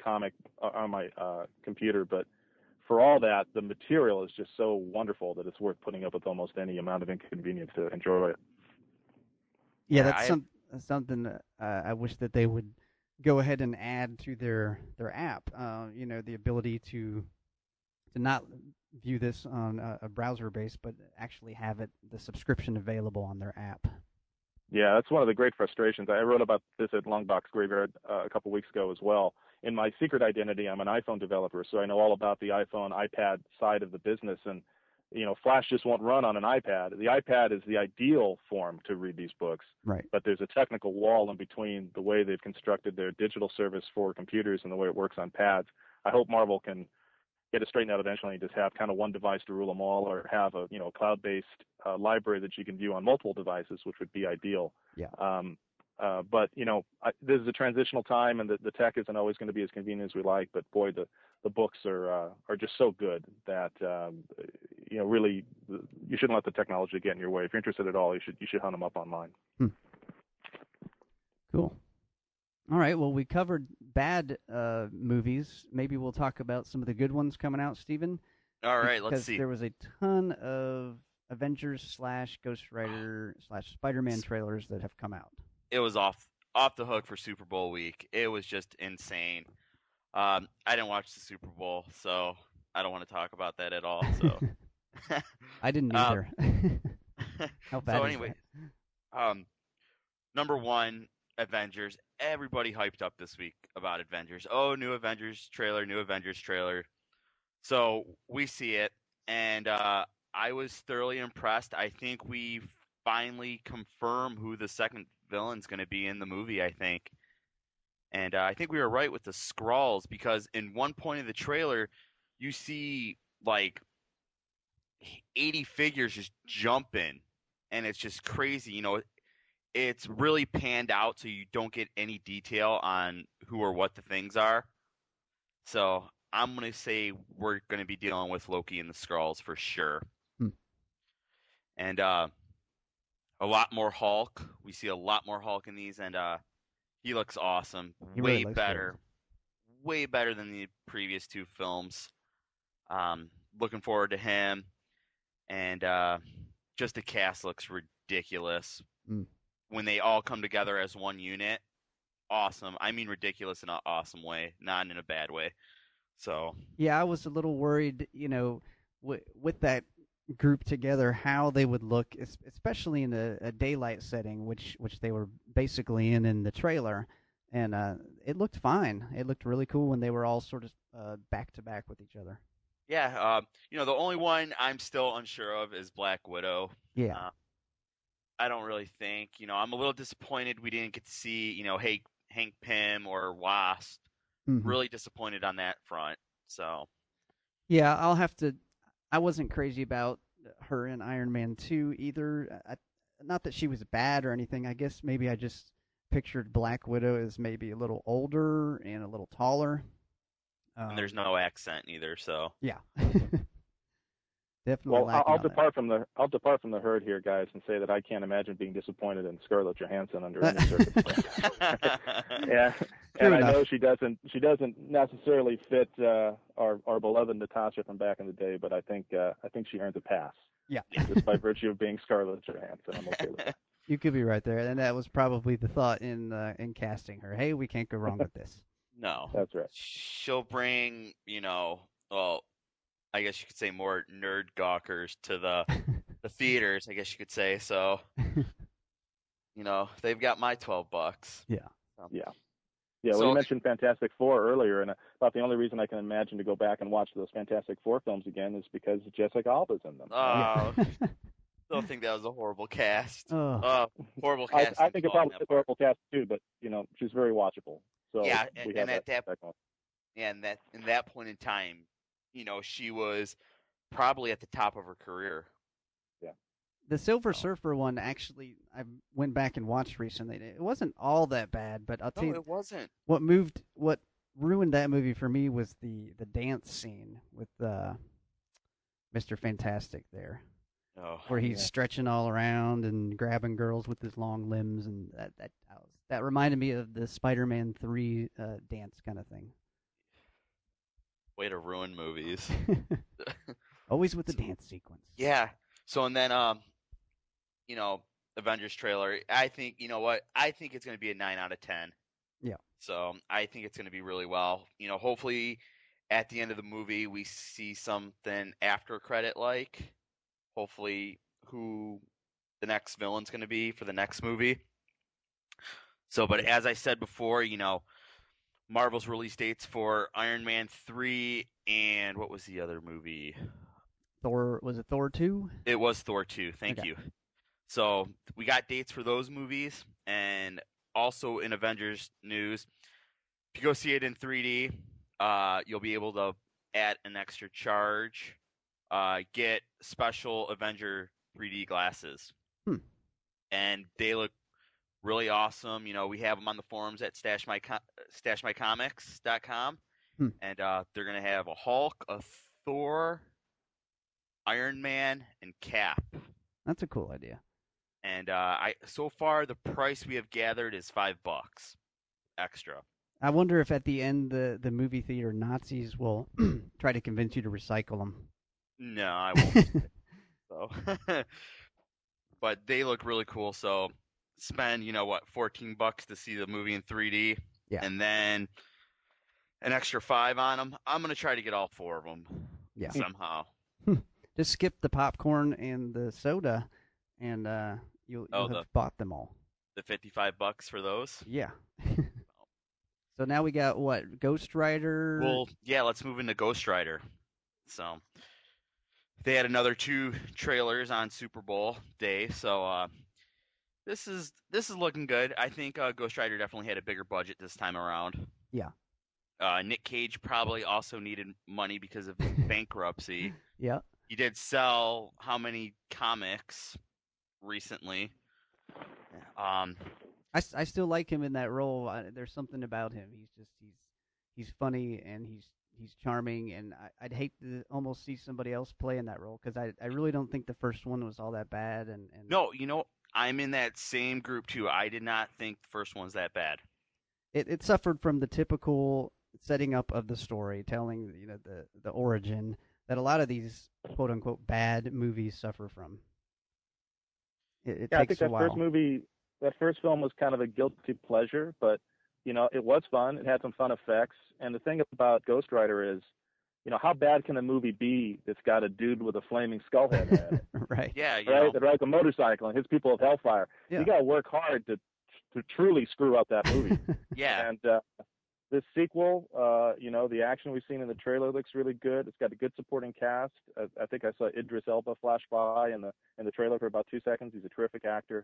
computer, but for all that, the material is just so wonderful that it's worth putting up with almost any amount of inconvenience to enjoy it. Yeah, that's something that I wish that they would go ahead and add to their app. The ability to not view this on a browser base, but actually have the subscription available on their app. Yeah, that's one of the great frustrations. I wrote about this at Longbox Graveyard a couple weeks ago as well. In my secret identity, I'm an iPhone developer, so I know all about the iPhone, iPad side of the business. And, Flash just won't run on an iPad. The iPad is the ideal form to read these books. Right. But there's a technical wall in between the way they've constructed their digital service for computers and the way it works on pads. I hope Marvel can get it straightened out eventually and just have kind of one device to rule them all, or have a cloud-based library that you can view on multiple devices, which would be ideal. Yeah. But this is a transitional time, and the tech isn't always going to be as convenient as we like. But boy, the books are just so good that really you shouldn't let the technology get in your way. If you're interested at all, you should hunt them up online. Cool. All right, well, we covered bad movies. Maybe we'll talk about some of the good ones coming out, Stephen. All right, let's see. Because there was a ton of Avengers / Ghost Rider / Spider-Man trailers that have come out. It was off the hook for Super Bowl week. It was just insane. I didn't watch the Super Bowl, so I don't want to talk about that at all. So I didn't either. How bad so is anyway, that? Number one, Avengers. Everybody hyped up this week about Avengers. Oh, new Avengers trailer. So we see it, and I was thoroughly impressed. I think we finally confirm who the second villain's going to be in the movie, I think. And I think we were right with the Skrulls, because in one point of the trailer, you see 80 figures just jumping, and it's just crazy. It's really panned out, so you don't get any detail on who or what the things are. So I'm going to say we're going to be dealing with Loki and the Skrulls for sure. And a lot more Hulk. We see a lot more Hulk in these, and he looks awesome. He way really looks better. Good. Way better than the previous 2 films. Looking forward to him. And just the cast looks ridiculous. When they all come together as one unit, awesome. I mean ridiculous in an awesome way, not in a bad way. So yeah, I was a little worried, with that group together, how they would look, especially in a daylight setting, which they were basically in the trailer. And it looked fine. It looked really cool when they were all sort of back to back with each other. Yeah, the only one I'm still unsure of is Black Widow. Yeah. I don't really think, I'm a little disappointed we didn't get to see, Hank Pym or Wasp. Really disappointed on that front. So. Yeah, I wasn't crazy about her in Iron Man 2 either. Not that she was bad or anything. I guess maybe I just pictured Black Widow as maybe a little older and a little taller. And there's no accent either, so. Yeah. Definitely. Well, I'll depart from the herd here, guys, and say that I can't imagine being disappointed in Scarlett Johansson under any circumstance. Yeah, and I know she doesn't necessarily fit our beloved Natasha from back in the day, but I think she earns a pass. Yeah, just by virtue of being Scarlett Johansson, I'm okay with that. You could be right there, and that was probably the thought in casting her. Hey, we can't go wrong with this. No. That's right. She'll bring, well, I guess you could say more nerd gawkers to the theaters, I guess you could say. So, they've got my $12. Yeah. Yeah. Yeah, well, you mentioned Fantastic Four earlier, and about the only reason I can imagine to go back and watch those Fantastic Four films again is because Jessica Alba's in them. Oh, still think that was a horrible cast. Horrible cast. I think it probably is a horrible cast too, but she's very watchable. So yeah, we and have at that point in time, she was probably at the top of her career. Yeah. The Silver Surfer one, actually, I went back and watched recently. It wasn't all that bad, but I'll tell you, it wasn't. What ruined that movie for me was the dance scene with Mr. Fantastic there, where he's stretching all around and grabbing girls with his long limbs, and that reminded me of the Spider-Man 3 dance kind of thing. Way to ruin movies. Always with the dance sequence. Yeah. So and then Avengers trailer. I think I think it's going to be a 9 out of 10. Yeah. So I think it's going to be really well. Hopefully at the end of the movie we see something after credit like. Hopefully who the next villain's going to be for the next movie. So, but as I said before, Marvel's release dates for Iron Man 3 and what was the other movie? Was it Thor 2? It was Thor 2. Thank you. So we got dates for those movies, and also in Avengers news, if you go see it in 3D, you'll be able to add an extra charge, get special Avenger 3D glasses, and they look really awesome. We have them on the forums at StashMyComics.com, and they're gonna have a Hulk, a Thor, Iron Man, and Cap. That's a cool idea. And so far the price we have gathered is $5 extra. I wonder if at the end the movie theater Nazis will try to convince you to recycle them. No, I won't. So, but they look really cool. So spend $14 to see the movie in 3D, and then an extra $5 on them. I'm gonna try to get all 4 of them. Yeah. Somehow. Just skip the popcorn and the soda, and you'll have bought them all. The $55 for those? Yeah. So now we got what? Ghost Rider? Well, yeah, let's move into Ghost Rider. So they had another 2 trailers on Super Bowl day, so this is looking good. I think Ghost Rider definitely had a bigger budget this time around. Yeah. Nick Cage probably also needed money because of bankruptcy. Yeah. He did sell how many comics recently? I still like him in that role. There's something about him. He's funny and he's charming, and I'd hate to almost see somebody else play in that role because I really don't think the first one was all that bad. And no, I'm in that same group too. I did not think the first one's that bad. It suffered from the typical setting up of the story, telling the origin that a lot of these quote unquote bad movies suffer from. It I takes think a while. That first film was kind of a guilty pleasure, but it was fun. It had some fun effects, and the thing about Ghost Rider is, how bad can a movie be that's got a dude with a flaming skull head in it? Right. Yeah. That rides a motorcycle and hits people with hellfire. Yeah. You got to work hard to truly screw up that movie. Yeah. And this sequel, the action we've seen in the trailer looks really good. It's got a good supporting cast. I think I saw Idris Elba flash by in the trailer for about 2 seconds. He's a terrific actor.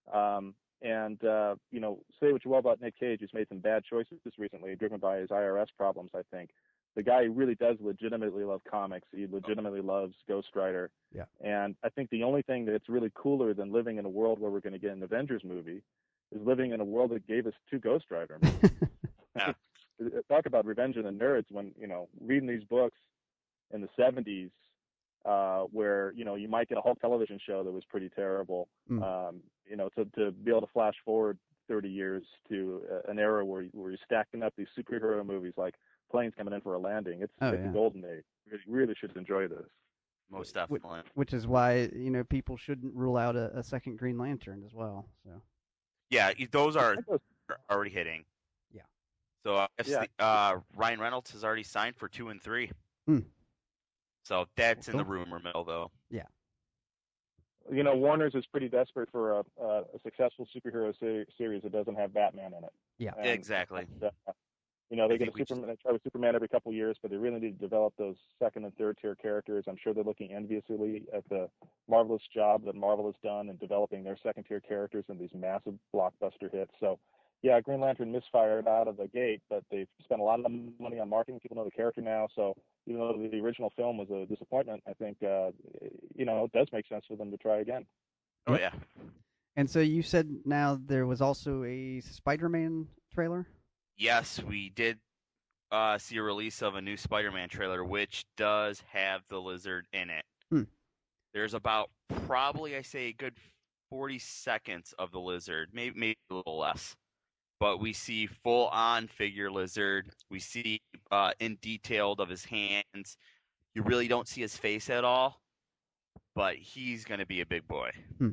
Say what you will about Nick Cage, who's made some bad choices recently, driven by his IRS problems, I think. The guy really does legitimately love comics. He legitimately loves Ghost Rider. Yeah. And I think the only thing that's really cooler than living in a world where we're going to get an Avengers movie is living in a world that gave us 2 Ghost Rider movies. Yeah. Talk about revenge of the nerds when, reading these books in the 70s, where, you might get a whole television show that was pretty terrible. To be able to flash forward 30 years to an era where you're stacking up these superhero movies like Planes Coming In for a Landing. It's a golden age. You really should enjoy this. Most definitely. Which is why, people shouldn't rule out a second Green Lantern as well. So. Yeah, those are already hitting. Yeah. So I guess Yeah. Ryan Reynolds has already signed for 2 and 3. Hmm. So that's in the Cool. rumor mill, though. Yeah. Warner's is pretty desperate for a successful superhero series that doesn't have Batman in it. Yeah. And, Exactly. they get a Superman. They try with Superman every couple of years, but they really need to develop those second and third tier characters. I'm sure they're looking enviously at the marvelous job that Marvel has done in developing their second tier characters in these massive blockbuster hits. So, yeah, Green Lantern misfired out of the gate, but they've spent a lot of money on marketing. People know the character now, so even though the original film was a disappointment, I think it does make sense for them to try again. Oh yeah. And so you said now there was also a Spider-Man trailer? Yes, we did see a release of a new Spider-Man trailer, which does have the Lizard in it. There's about probably, I say, a good 40 seconds of the Lizard, maybe a little less. But we see full-on figure Lizard. We see in detailed of his hands. You really don't see his face at all, but he's going to be a big boy.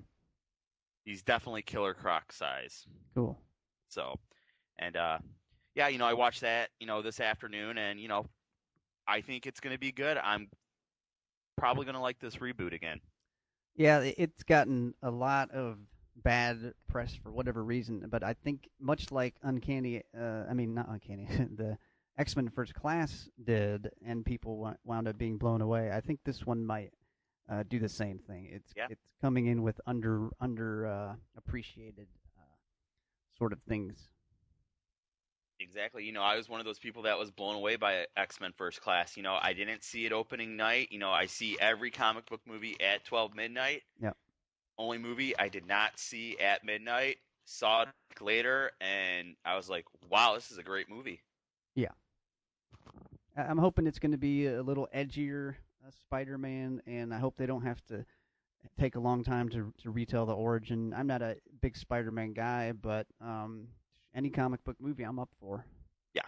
He's definitely Killer Croc size. Cool. So, and yeah, I watched that, this afternoon, and I think it's going to be good. I'm probably going to like this reboot again. Yeah, it's gotten a lot of bad press for whatever reason, but I think much like Uncanny, not Uncanny, the X-Men First Class did, and people wound up being blown away. I think this one might do the same thing. It's coming in with under appreciated sort of things. Exactly. I was one of those people that was blown away by X-Men First Class. I didn't see it opening night. I see every comic book movie at 12 midnight. Yeah. Only movie I did not see at midnight. Saw it later, and I was like, wow, this is a great movie. Yeah. I'm hoping it's going to be a little edgier Spider-Man, and I hope they don't have to take a long time to retell the origin. I'm not a big Spider-Man guy, but any comic book movie I'm up for. Yeah.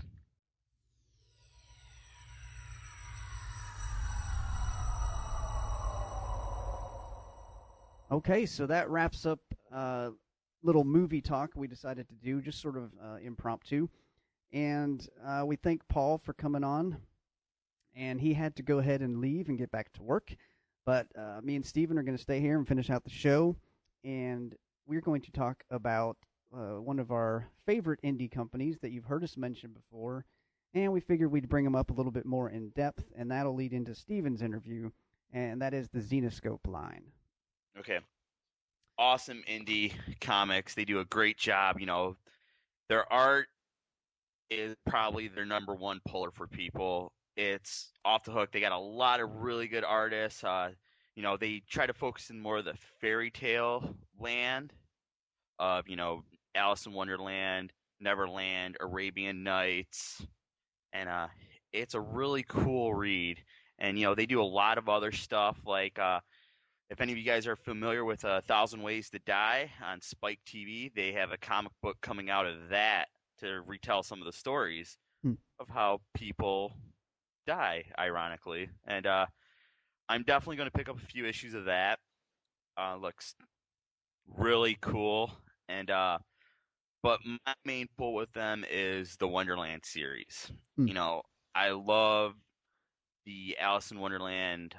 Okay, so that wraps up little movie talk we decided to do, just sort of impromptu. And we thank Paul for coming on. And he had to go ahead and leave and get back to work. But me and Steven are going to stay here and finish out the show. And we're going to talk about one of our favorite indie companies that you've heard us mention before. And we figured we'd bring them up a little bit more in depth. And that'll lead into Steven's interview. And that is the Zenescope line. Okay. Awesome indie comics. They do a great job. Their art is probably their number one puller for people. It's off the hook. They got a lot of really good artists. They try to focus in more of the fairy tale land of, Alice in Wonderland, Neverland, Arabian Nights. And it's a really cool read. And, they do a lot of other stuff like if any of you guys are familiar with 1,000 Ways to Die on Spike TV, they have a comic book coming out of that to retell some of the stories of how people die, ironically. And I'm definitely going to pick up a few issues of that. Looks really cool. And but my main pull with them is the Wonderland series. I love the Alice in Wonderland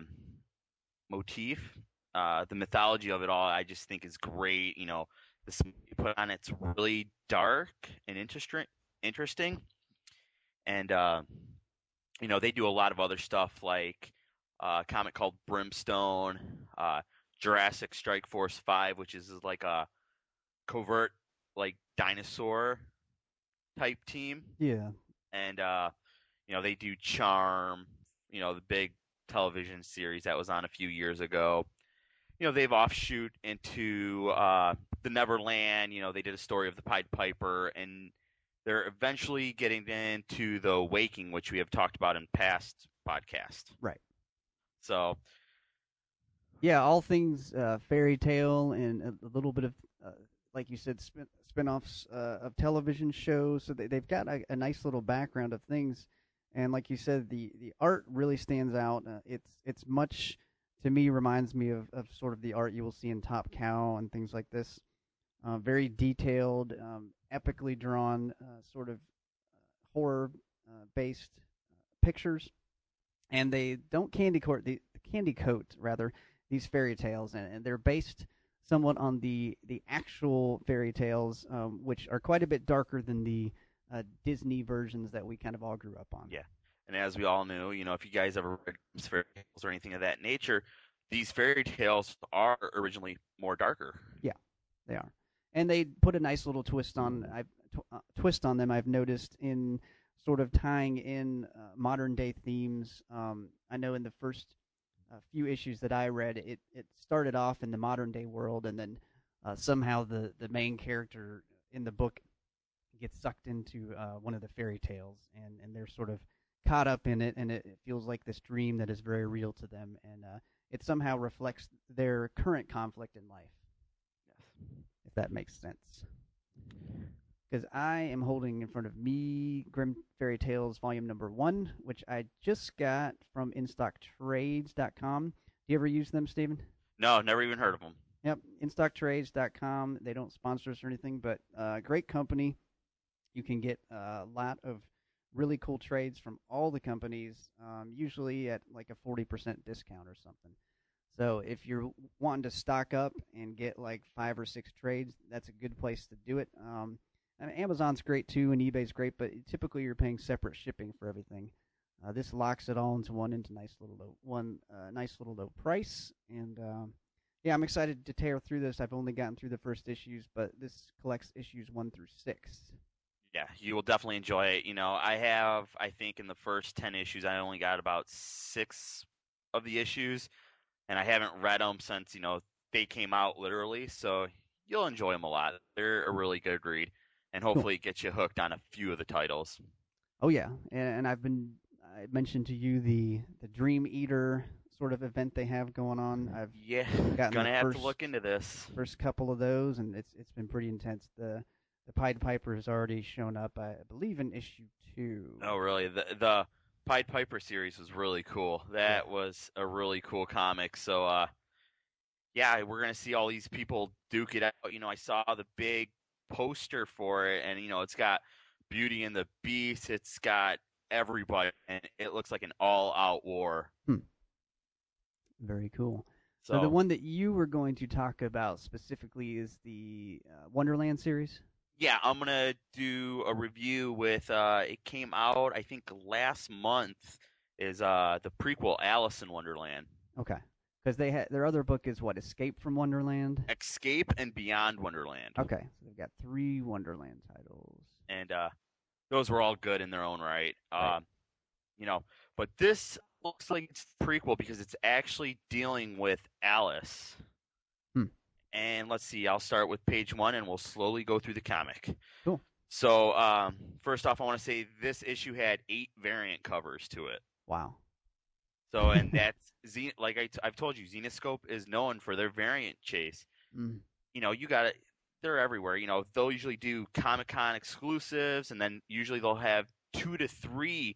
motif. The mythology of it all, I just think is great. This put on, it's really dark and interesting. And they do a lot of other stuff like a comic called Brimstone, Jurassic Strike Force 5, which is like a covert like dinosaur type team. Yeah. And they do Charm, the big television series that was on a few years ago. They've offshoot into the Neverland. They did a story of the Pied Piper, and they're eventually getting into the Waking, which we have talked about in past podcasts. Right. So, yeah, all things fairy tale and a little bit of, like you said, spin-offs of television shows. So they've got a nice little background of things. And like you said, the art really stands out. It's much, to me, reminds me of sort of the art you will see in Top Cow and things like this. Very detailed, epically drawn, sort of horror based pictures, and they don't candy coat rather these fairy tales, and they're based somewhat on the actual fairy tales, which are quite a bit darker than the Disney versions that we kind of all grew up on. Yeah. And as we all knew, if you guys ever read fairy tales or anything of that nature, these fairy tales are originally more darker. Yeah, they are, and they put a nice little twist on them. I've noticed in sort of tying in modern day themes. I know in the first few issues that I read, it started off in the modern day world, and then somehow the main character in the book gets sucked into one of the fairy tales, and they're sort of caught up in it, and it feels like this dream that is very real to them, and it somehow reflects their current conflict in life. Yes, if that makes sense. Because I am holding in front of me Grim Fairy Tales Volume Number 1, which I just got from InStockTrades.com. Do you ever use them, Steven? No, never even heard of them. Yep, InStockTrades.com. They don't sponsor us or anything, but great company. You can get a lot of really cool trades from all the companies, usually at like a 40% discount or something. So if you're wanting to stock up and get like 5 or 6 trades, that's a good place to do it. And Amazon's great too, and eBay's great, but typically you're paying separate shipping for everything. This locks it all into nice little low price, and yeah, I'm excited to tear through this. I've only gotten through the first issues, but this collects issues 1 through 6. Yeah, you will definitely enjoy it. I think in the first 10 issues, I only got about 6 of the issues, and I haven't read them since, they came out literally, so you'll enjoy them a lot. They're a really good read, and hopefully it gets you hooked on a few of the titles. Oh, yeah, and I mentioned to you the Dream Eater sort of event they have going on. Gonna have to look into this. First couple of those, and it's been pretty intense. The Pied Piper has already shown up, I believe, in issue 2. Oh, really? The Pied Piper series was really cool. That was a really cool comic. So, yeah, we're gonna see all these people duke it out. I saw the big poster for it, and it's got Beauty and the Beast. It's got everybody, and it looks like an all-out war. Very cool. So the one that you were going to talk about specifically is the Wonderland series? Yeah, I'm going to do a review with, it came out, I think, last month, is the prequel, Alice in Wonderland. Okay. Because their other book is what, Escape from Wonderland? Escape and Beyond Wonderland. Okay, so they've got 3 Wonderland titles. And those were all good in their own right. But this looks like it's the prequel because it's actually dealing with Alice. And let's see, I'll start with page 1 and we'll slowly go through the comic. Cool. So first off, I want to say this issue had 8 variant covers to it. Wow. So, and that's, like I've told you, Zenescope is known for their variant chase. You got it. They're everywhere. They'll usually do Comic-Con exclusives, and then usually they'll have 2 to 3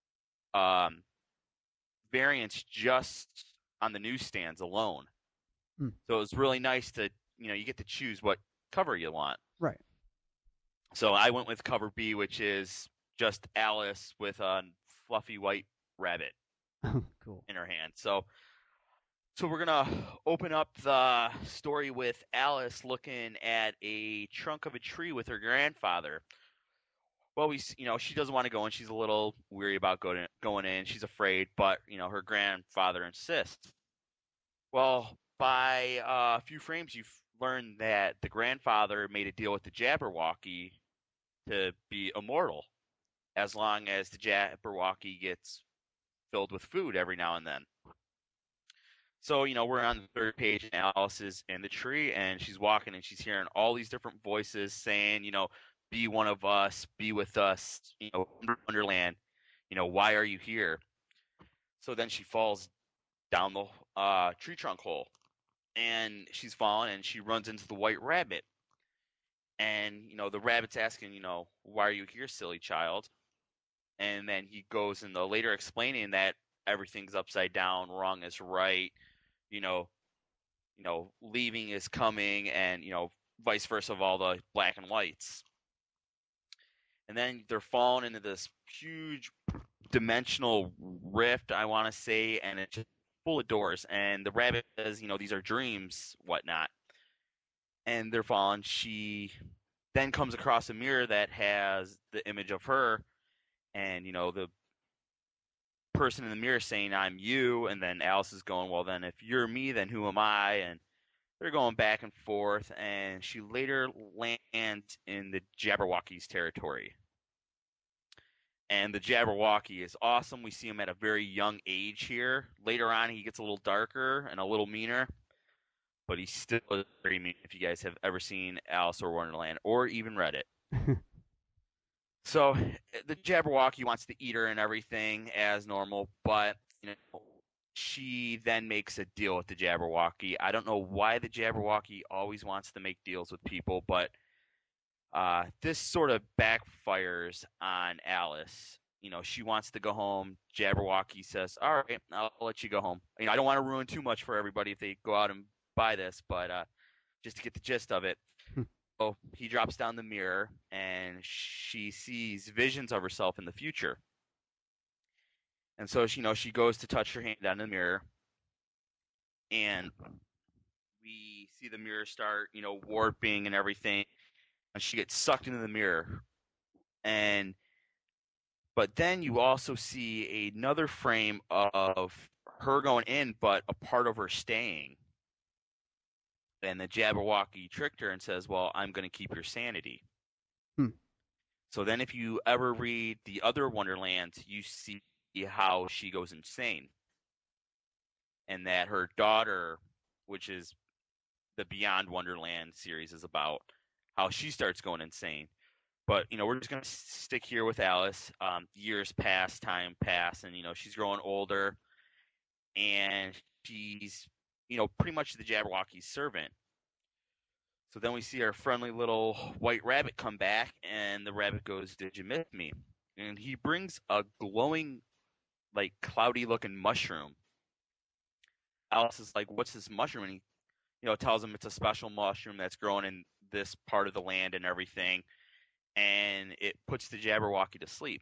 variants just on the newsstands alone. So it was really nice to, you get to choose what cover you want. Right. So I went with cover B, which is just Alice with a fluffy white rabbit cool. in her hand. So we're going to open up the story with Alice looking at a trunk of a tree with her grandfather. Well, she doesn't want to go in. She's a little weary about going in. She's afraid, but, her grandfather insists. Well, by a few frames, you've learned that the grandfather made a deal with the Jabberwocky to be immortal as long as the Jabberwocky gets filled with food every now and then. So, we're on the 3rd page, and Alice is in the tree, and she's walking, and she's hearing all these different voices saying, be one of us, be with us, Wonderland, why are you here? So then she falls down the tree trunk hole, and she's fallen, and she runs into the white rabbit. And, the rabbit's asking, why are you here, silly child? And then he goes in the later explaining that everything's upside down, wrong is right, leaving is coming, and, vice versa of all the black and whites. and then they're falling into this huge dimensional rift, I want to say, and it's just full of doors. And the rabbit says, these are dreams, whatnot. And they're falling. She then comes across a mirror that has the image of her, and the person in the mirror saying, "I'm you," and then Alice is going, "Well, then if you're me, then who am I?" And they're going back and forth, and she later lands in the Jabberwockies' territory. And the Jabberwocky is awesome. We see him at a very young age here. Later on, he gets a little darker and a little meaner, but he's still very mean if you guys have ever seen Alice or Wonderland or even read it. So the Jabberwocky wants to eat her and everything as normal, but she then makes a deal with the Jabberwocky. I don't know why the Jabberwocky always wants to make deals with people, but this sort of backfires on Alice. She wants to go home. Jabberwocky says, "All right, I'll let you go home." I don't want to ruin too much for everybody if they go out and buy this, but just to get the gist of it. So he drops down the mirror, and she sees visions of herself in the future. And so she goes to touch her hand down in the mirror, and we see the mirror start, warping and everything, and she gets sucked into the mirror. But then you also see another frame of her going in, but a part of her staying. And the Jabberwocky tricked her and says, "Well, I'm going to keep your sanity." So then if you ever read the other Wonderlands, you see how she goes insane. And that her daughter, which is the Beyond Wonderland series, is about how she starts going insane. But, we're just going to stick here with Alice. Years pass, time pass, and, she's growing older. And she's, pretty much the Jabberwocky's servant. So then we see our friendly little white rabbit come back, and the rabbit goes, "Did you miss me?" And he brings a glowing, like, cloudy-looking mushroom. Alice is like, "What's this mushroom?" And he, tells him it's a special mushroom that's growing in this part of the land and everything. And it puts the Jabberwocky to sleep.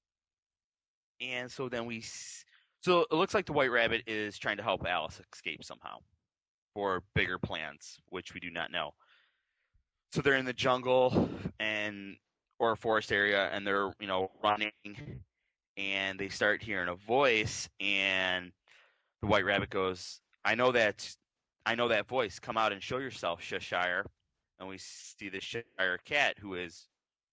And so then so it looks like the white rabbit is trying to help Alice escape somehow for bigger plans, which we do not know. So they're in the jungle or a forest area, and they're, running, and they start hearing a voice, and the white rabbit goes, I know that voice. Come out and show yourself, Cheshire." And we see the Cheshire cat, who is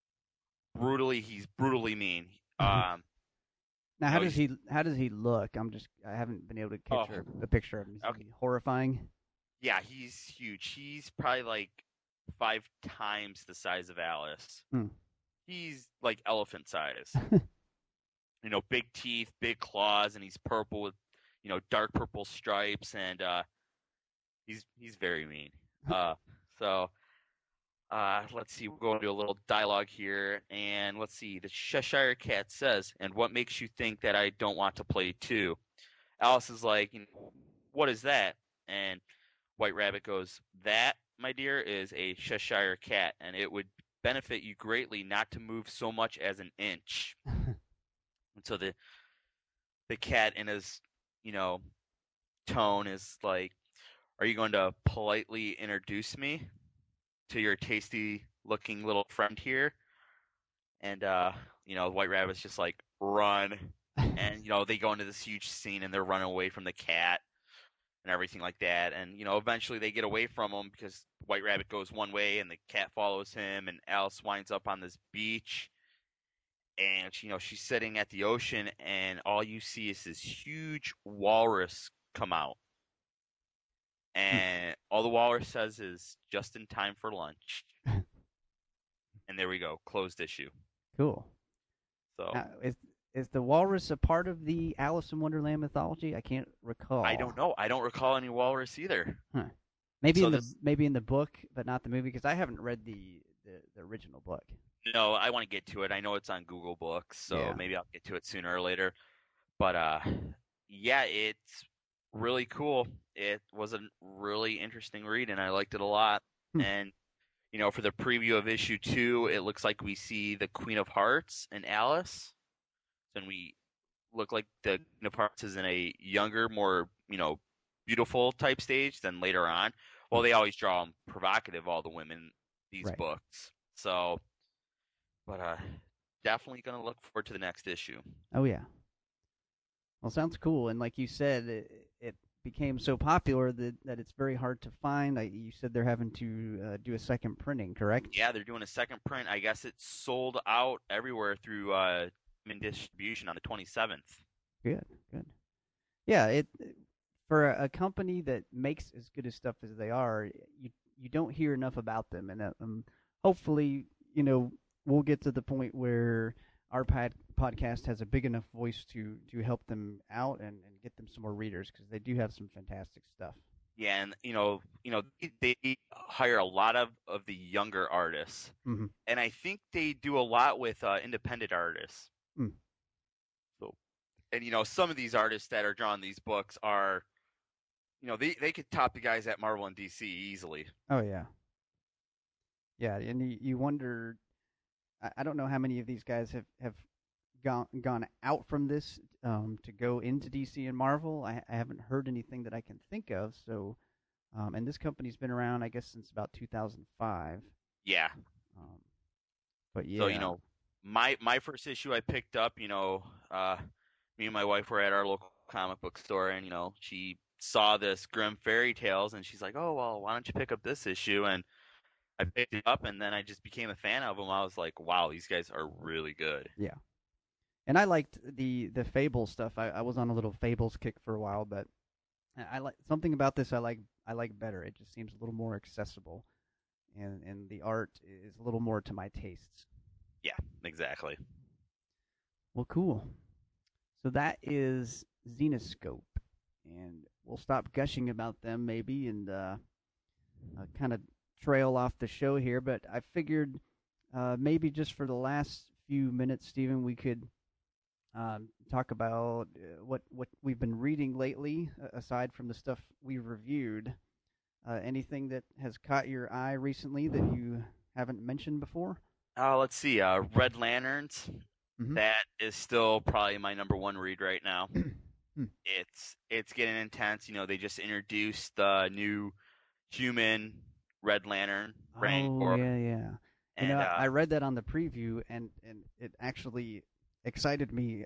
he's brutally mean. Now, how does he look? I haven't been able to capture a picture of him. Is he horrifying? Yeah, he's huge. He's probably like 5 times the size of Alice. He's like elephant size. Big teeth, big claws, and he's purple with, dark purple stripes, and he's very mean. So let's see, we'll go into a little dialogue here, and let's see. The Cheshire cat says, "And what makes you think that I don't want to play too?" Alice is like, "What is that?" And White Rabbit goes, "That, my dear, is a Cheshire cat, and it would benefit you greatly not to move so much as an inch." And so the cat, in his, tone, is like, "Are you going to politely introduce me to your tasty-looking little friend here?" And the White Rabbit's just like, "Run!" And they go into this huge scene, and they're running away from the cat and everything like that. And eventually they get away from him because White Rabbit goes one way, and the cat follows him, and Alice winds up on this beach. And she's sitting at the ocean, and all you see is this huge walrus come out. And all the walrus says is, "Just in time for lunch." And there we go, closed issue. Cool. So is the walrus a part of the Alice in Wonderland mythology? I can't recall. I don't know. I don't recall any walrus either. Huh. Maybe in the book, but not the movie, because I haven't read the original book. No, I want to get to it. I know it's on Google Books, so maybe I'll get to it sooner or later. But yeah, it's really cool. It was a really interesting read, and I liked it a lot. And For the preview of issue 2, it looks like we see the Queen of Hearts and Alice. Then we look like the Queen of Hearts is in a younger, more, beautiful type stage than later on. Well, they always draw them provocative, all the women, these Right. books. So, but definitely going to look forward to the next issue. Oh yeah. Well, sounds cool. And like you said, it became so popular that it's very hard to find. You said they're having to do a second printing, correct? Yeah, they're doing a second print. I guess it's sold out everywhere through in distribution on the 27th. Good, good. Yeah, for a company that makes as good as stuff as they are, you don't hear enough about them, and hopefully, we'll get to the point where our podcast has a big enough voice to help them out and get them some more readers because they do have some fantastic stuff. Yeah, and they hire a lot of the younger artists, Mm-hmm. and I think they do a lot with independent artists. Mm. So, and some of these artists that are drawing these books are, they could top the guys at Marvel and DC easily. Oh yeah, yeah, and you wonder. I don't know how many of these guys have gone out from this to go into DC and Marvel. I haven't heard anything that I can think of. So, and this company's been around, I guess, since about 2005. Yeah. But yeah. So my first issue I picked up. Me and my wife were at our local comic book store, and she saw this Grimm Fairy Tales, and she's like, "Oh well, why don't you pick up this issue?" And I picked it up, and then I just became a fan of them. I was like, "Wow, these guys are really good." Yeah. And I liked the Fable stuff. I was on a little Fables kick for a while, but I like something about this. I like better. It just seems a little more accessible, and the art is a little more to my tastes. Yeah, exactly. Well, cool. So that is Zenoscope, and we'll stop gushing about them maybe, and kind of trail off the show here. But I figured maybe just for the last few minutes, Stephen, we could talk about what we've been reading lately, aside from the stuff we reviewed. Anything that has caught your eye recently that you haven't mentioned before? Let's see. Red Lanterns. Mm-hmm. That is still probably my number one read right now. It's getting intense. They just introduced the new human Red Lantern. Oh yeah. And I read that on the preview, and it actually excited me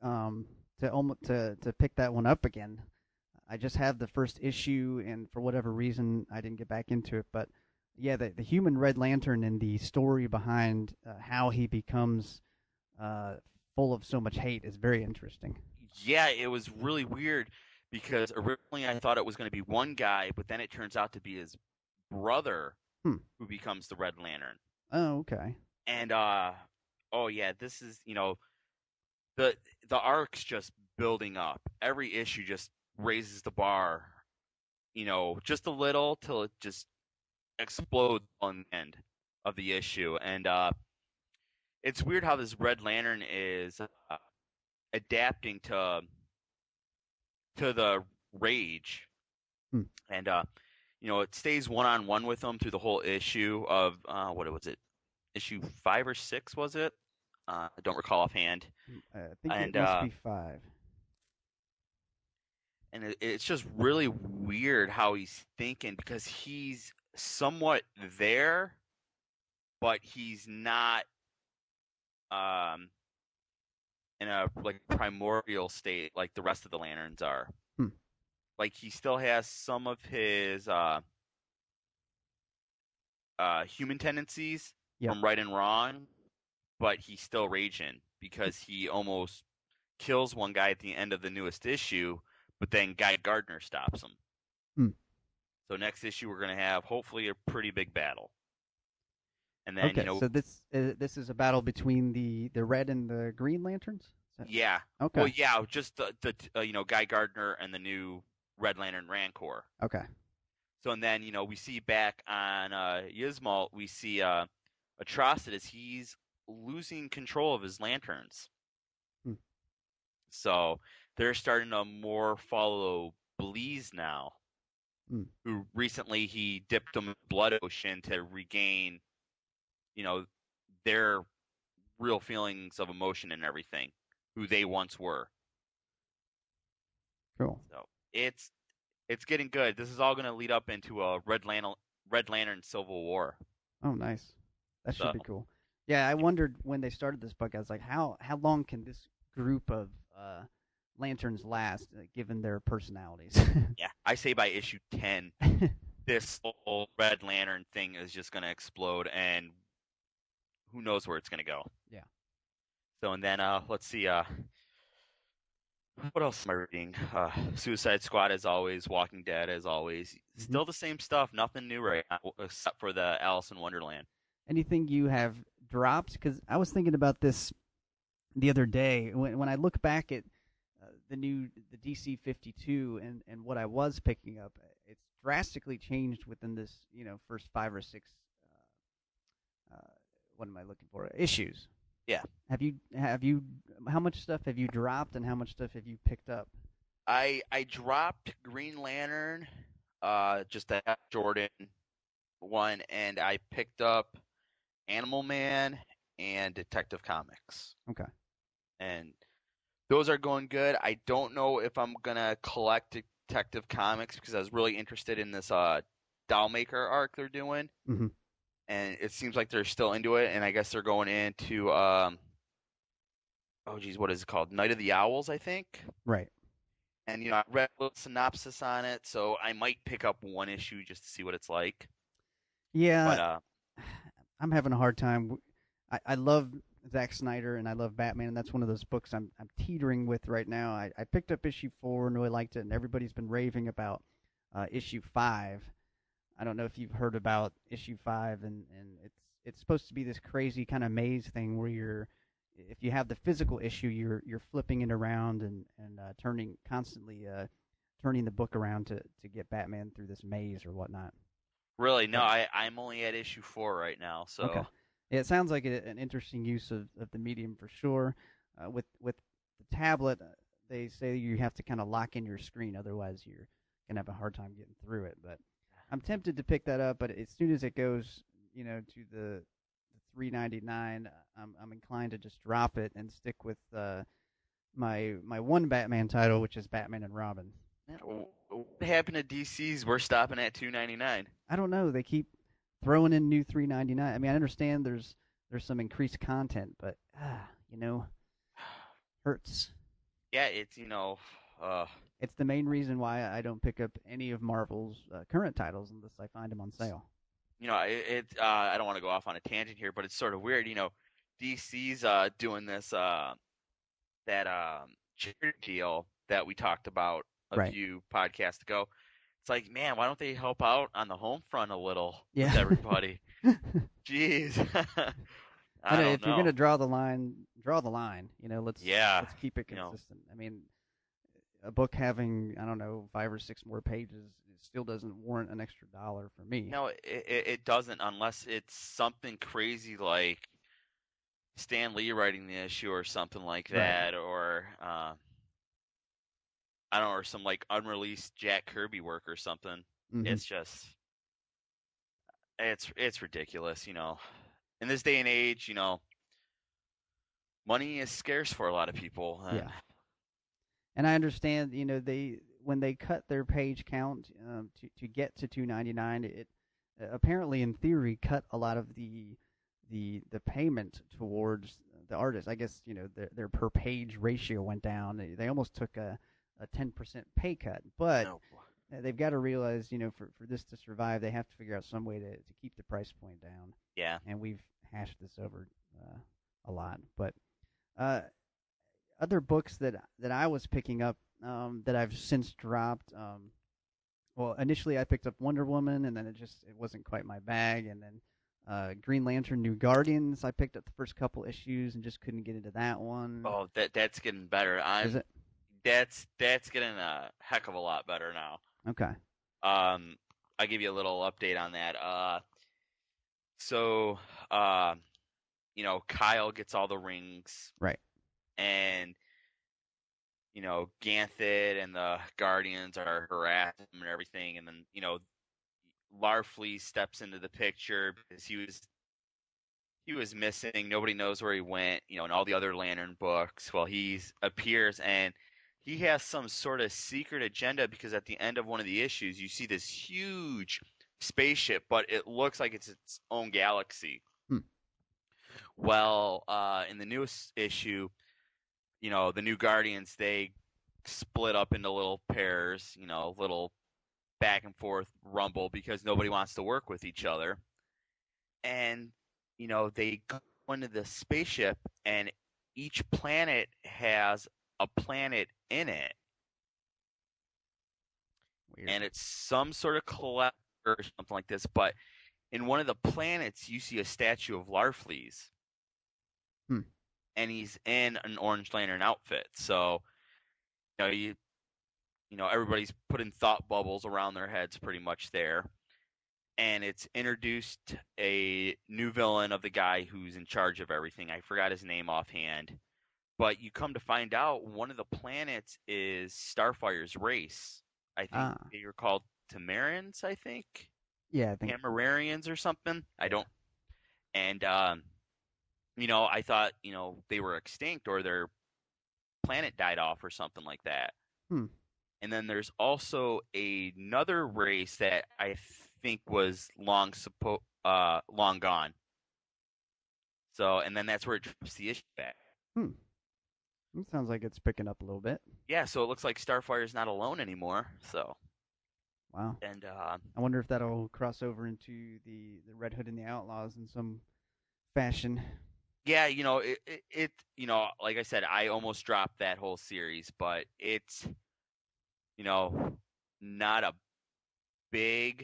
to pick that one up again. I just have the first issue, and for whatever reason, I didn't get back into it. But yeah, the human Red Lantern and the story behind how he becomes full of so much hate is very interesting. Yeah, it was really weird because originally I thought it was going to be one guy, but then it turns out to be his brother who becomes the Red Lantern. Oh, okay. And oh yeah, this is the arc's just building up. Every issue just raises the bar, just a little till it just explodes on the end of the issue. And it's weird how this Red Lantern is adapting to the Rage, and it stays one-on-one with them through the whole issue of what was it, issue 5 or 6 was it? I don't recall offhand. I think it must be 5. And it's just really weird how he's thinking because he's somewhat there, but he's not in a primordial state like the rest of the Lanterns are. Like he still has some of his human tendencies from right and wrong, but he's still raging because he almost kills one guy at the end of the newest issue, but then Guy Gardner stops him. So next issue we're going to have hopefully a pretty big battle. And then so this is a battle between the Red and the Green Lanterns? Yeah. Okay. Well, yeah, just the Guy Gardner and the new Red Lantern Rancor. Okay. So and then we see back on Yzmal, we see Atrocitus. He's losing control of his lanterns. So they're starting to more follow Bleeze now. who recently he dipped them in the blood ocean to regain, their real feelings of emotion and everything, who they once were. Cool. So it's getting good. This is all going to lead up into a Red Lantern Civil War. Oh, nice. That should be cool. Yeah, I wondered when they started this book. I was like, how long can this group of lanterns last, given their personalities? Yeah, I say by issue 10, this whole Red Lantern thing is just going to explode, and who knows where it's going to go. Yeah. So, and then let's see. What else am I reading? Suicide Squad as always, Walking Dead as always. Still the same stuff, nothing new right now, except for the Alice in Wonderland. Anything you have dropped? Because I was thinking about this the other day. When I look back at the DC 52 and what I was picking up, it's drastically changed within this first 5 or 6. What am I looking for? Issues. Yeah. Have you? How much stuff have you dropped, and how much stuff have you picked up? I dropped Green Lantern, just that Jordan one, and I picked up Animal Man and Detective Comics. Okay. And those are going good. I don't know if I'm gonna collect Detective Comics because I was really interested in this Dollmaker arc they're doing. Mm-hmm. And it seems like they're still into it, and I guess they're going into what is it called? Night of the Owls, I think. Right. And I read a little synopsis on it, so I might pick up one issue just to see what it's like. Yeah. But I'm having a hard time. I love Zack Snyder and I love Batman, and that's one of those books I'm teetering with right now. I picked up issue 4 and really liked it, and everybody's been raving about issue 5. I don't know if you've heard about issue 5, and it's supposed to be this crazy kind of maze thing where if you have the physical issue, you're flipping it around and constantly turning the book around to get Batman through this maze or whatnot. Really? No, I'm only at issue 4 right now. So okay. Yeah, it sounds like an interesting use of the medium for sure. With the tablet, they say you have to kind of lock in your screen, otherwise you're gonna have a hard time getting through it. But I'm tempted to pick that up, but as soon as it goes, to the $3.99, I'm inclined to just drop it and stick with my one Batman title, which is Batman and Robin. What happened to DC's? We're stopping at $2.99. I don't know. They keep throwing in new $3.99. I mean, I understand there's some increased content, but hurts. Yeah, it's it's the main reason why I don't pick up any of Marvel's current titles unless I find them on sale. I don't want to go off on a tangent here, but it's sort of weird. DC's doing this charity deal that we talked about a few podcasts ago. It's like, man, why don't they help out on the home front a little with everybody? Jeez. I don't know. If you're gonna draw the line. Let's keep it consistent. I mean, a book having 5 or 6 more pages, it still doesn't warrant an extra $1 for me. No, it doesn't unless it's something crazy like Stan Lee writing the issue or something like that, or I don't know, or some like unreleased Jack Kirby work or something. Mm-hmm. It's just, it's ridiculous, In this day and age, money is scarce for a lot of people. Yeah. And I understand, when they cut their page count to get to $2.99, it apparently, in theory, cut a lot of the payment towards the artist. I guess their per page ratio went down. They almost took a 10% pay cut, but they've got to realize, for this to survive, they have to figure out some way to keep the price point down. Yeah. And we've hashed this over a lot, but other books that I was picking up that I've since dropped. Well, initially I picked up Wonder Woman, and then it wasn't quite my bag, and then Green Lantern: New Guardians. I picked up the first couple issues and just couldn't get into that one. Oh, that's getting better. Is it? That's getting a heck of a lot better now. Okay. I'll give you a little update on that. So, Kyle gets all the rings. Right. And Ganthet and the Guardians are harassing him and everything, and then Larfleeze steps into the picture because he was missing. Nobody knows where he went, in all the other Lantern books. Well, he appears, and he has some sort of secret agenda because at the end of one of the issues, you see this huge spaceship, but it looks like it's its own galaxy. Well, in the newest issue, the new Guardians, they split up into little pairs, little back and forth rumble because nobody wants to work with each other. And they go into the spaceship, and each planet has a planet in it. Weird. And it's some sort of collector or something like this. But in one of the planets, you see a statue of Larfleeze. And he's in an Orange Lantern outfit. So, everybody's putting thought bubbles around their heads pretty much there. And it's introduced a new villain of the guy who's in charge of everything. I forgot his name offhand. But you come to find out one of the planets is Starfire's race. I think they were called Tamarans, I think. Yeah, I think. Tamararians or something. I don't. And, I thought, they were extinct or their planet died off or something like that. And then there's also another race that I think was long gone. So, and then that's where it drops the issue back. It sounds like it's picking up a little bit. Yeah, so it looks like Starfire's not alone anymore. So. Wow. And I wonder if that'll cross over into the Red Hood and the Outlaws in some fashion. Yeah, it like I said, I almost dropped that whole series, but it's not a big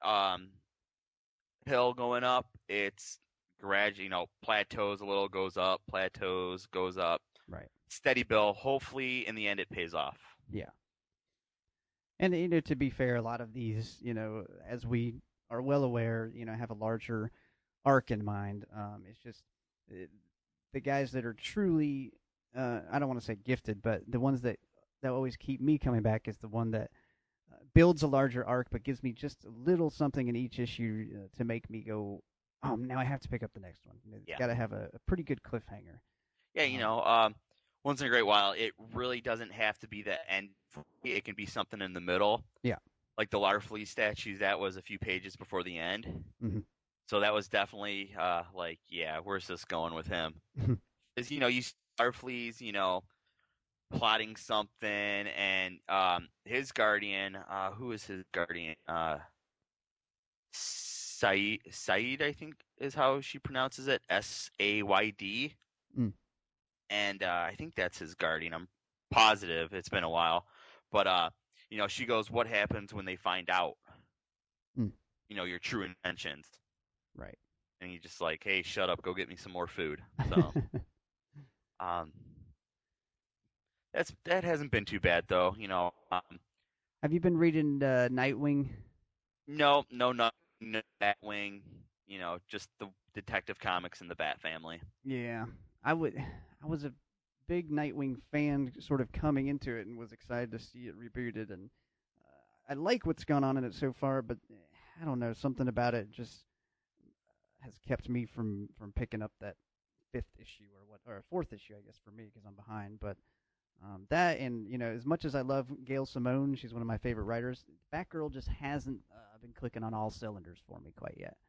hill going up. It's gradually, plateaus a little, goes up, plateaus, goes up. Right. Steady bill. Hopefully, in the end, it pays off. Yeah. And, to be fair, a lot of these, as we are well aware, have a larger arc in mind. It's just the guys that are truly, I don't want to say gifted, but the ones that always keep me coming back is the one that builds a larger arc, but gives me just a little something in each issue to make me go, now I have to pick up the next one. It's got to have a pretty good cliffhanger. Yeah, once in a great while, it really doesn't have to be the end. It can be something in the middle. Yeah. Like the Larfleeze statue, that was a few pages before the end. Mm-hmm. So that was definitely where's this going with him? Because, you see Larfleeze, plotting something, and his guardian, who is his guardian? Said, I think is how she pronounces it, Sayd. And I think that's his guardian. I'm positive. It's been a while. But, she goes, what happens when they find out, your true intentions? Right. And he's just like, hey, shut up. Go get me some more food. So, that hasn't been too bad, though. Have you been reading Nightwing? No, Batwing. Just the Detective Comics and the Bat Family. Yeah, I was a big Nightwing fan, sort of coming into it, and was excited to see it rebooted. And I like what's gone on in it so far, but I don't know, something about it just has kept me from picking up that 5th issue or 4th issue, I guess, for me, because I'm behind. But that, and as much as I love Gail Simone, she's one of my favorite writers, Batgirl just hasn't been clicking on all cylinders for me quite yet.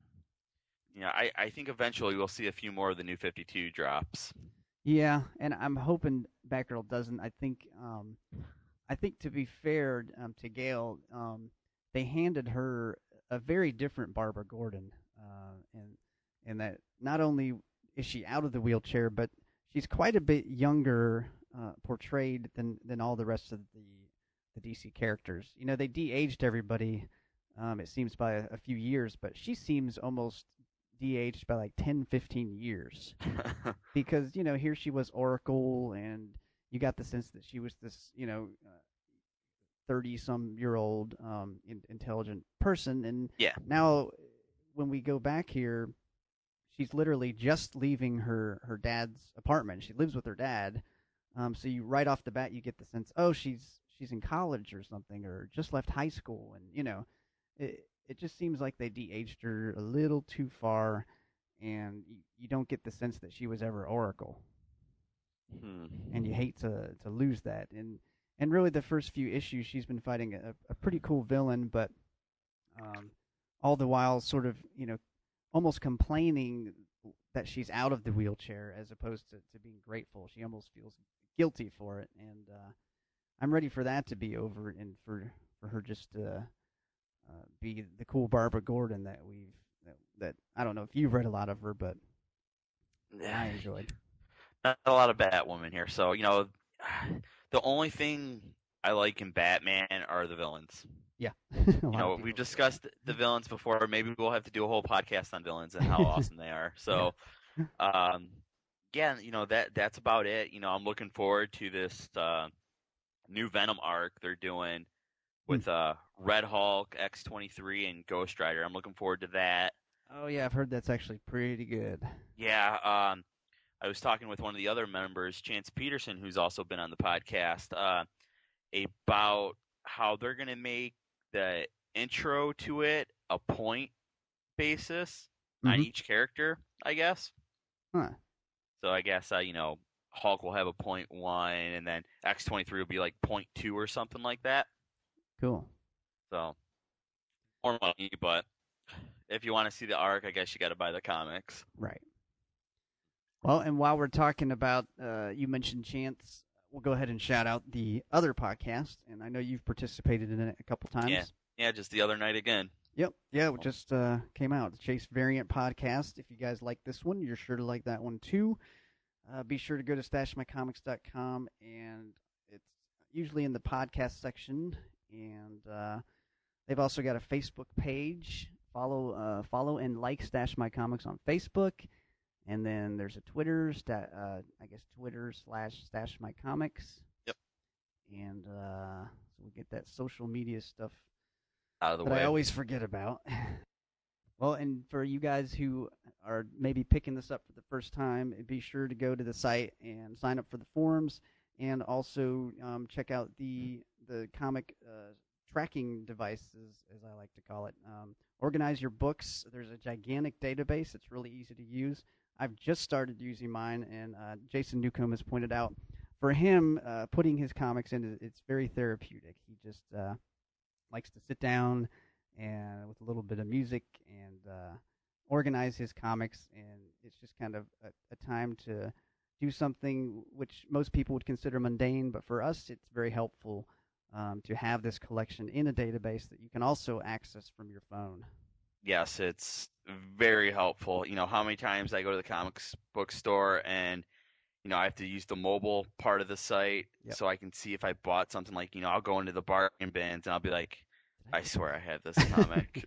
I think eventually we'll see a few more of the New 52 drops. Yeah, and I'm hoping Batgirl doesn't. I think to be fair to Gail, they handed her a very different Barbara Gordon, and that not only is she out of the wheelchair, but she's quite a bit younger portrayed than all the rest of the DC characters. They de-aged everybody, it seems, by a few years, but she seems almost de-aged by like 10, 15 years. Because, here she was Oracle, and you got the sense that she was this, 30-some-year-old intelligent person. And now when we go back here, she's literally just leaving her dad's apartment. She lives with her dad, So you right off the bat you get the sense, oh, she's in college or something, or just left high school, and it just seems like they de-aged her a little too far, and you don't get the sense that she was ever Oracle, and you hate to lose that. And really, the first few issues, she's been fighting a pretty cool villain, but all the while, sort of, almost complaining that she's out of the wheelchair as opposed to being grateful. She almost feels guilty for it, and I'm ready for that to be over, and for her just to be the cool Barbara Gordon that I don't know if you've read a lot of her, but I enjoyed. Not a lot of Batwoman here, so the only thing I like in Batman are the villains. Yeah, we've discussed the villains before. Maybe we'll have to do a whole podcast on villains and how awesome they are. So, that's about it. I'm looking forward to this new Venom arc they're doing with Red Hulk, X-23, and Ghost Rider. I'm looking forward to that. Oh yeah, I've heard that's actually pretty good. Yeah, I was talking with one of the other members, Chance Peterson, who's also been on the podcast, about how they're going to make the intro to it a point basis on each character, I guess. Huh. So I guess, Hulk will have a 0.1, and then X-23 will be like 0.2 or something like that. Cool. So, more money, but if you want to see the arc, I guess you got to buy the comics. Right. Well, and while we're talking about, you mentioned Chance, we'll go ahead and shout out the other podcast, and I know you've participated in it a couple times. Yeah, just the other night again. Yep, it just came out, the Chase Variant Podcast. If you guys like this one, you're sure to like that one too. Be sure to go to stashmycomics.com, and it's usually in the podcast section, and they've also got a Facebook page. Follow and like Stash My Comics on Facebook. And then there's a Twitter, Twitter/Stash My Comics. Yep. And so we get that social media stuff out of the that way. I always forget about. Well, and for you guys who are maybe picking this up for the first time, be sure to go to the site and sign up for the forums, and also check out the comic tracking devices, as I like to call it. Organize your books. There's a gigantic database. It's really easy to use. I've just started using mine, and Jason Newcomb has pointed out, for him, putting his comics in, it's very therapeutic. He just likes to sit down and with a little bit of music and organize his comics, and it's just kind of a time to do something which most people would consider mundane, but for us, it's very helpful to have this collection in a database that you can also access from your phone. Yes, it's very helpful. How many times I go to the comics book store and, I have to use the mobile part of the site so I can see if I bought something, like, I'll go into the bargain bins and I'll be like, I swear I have this comic.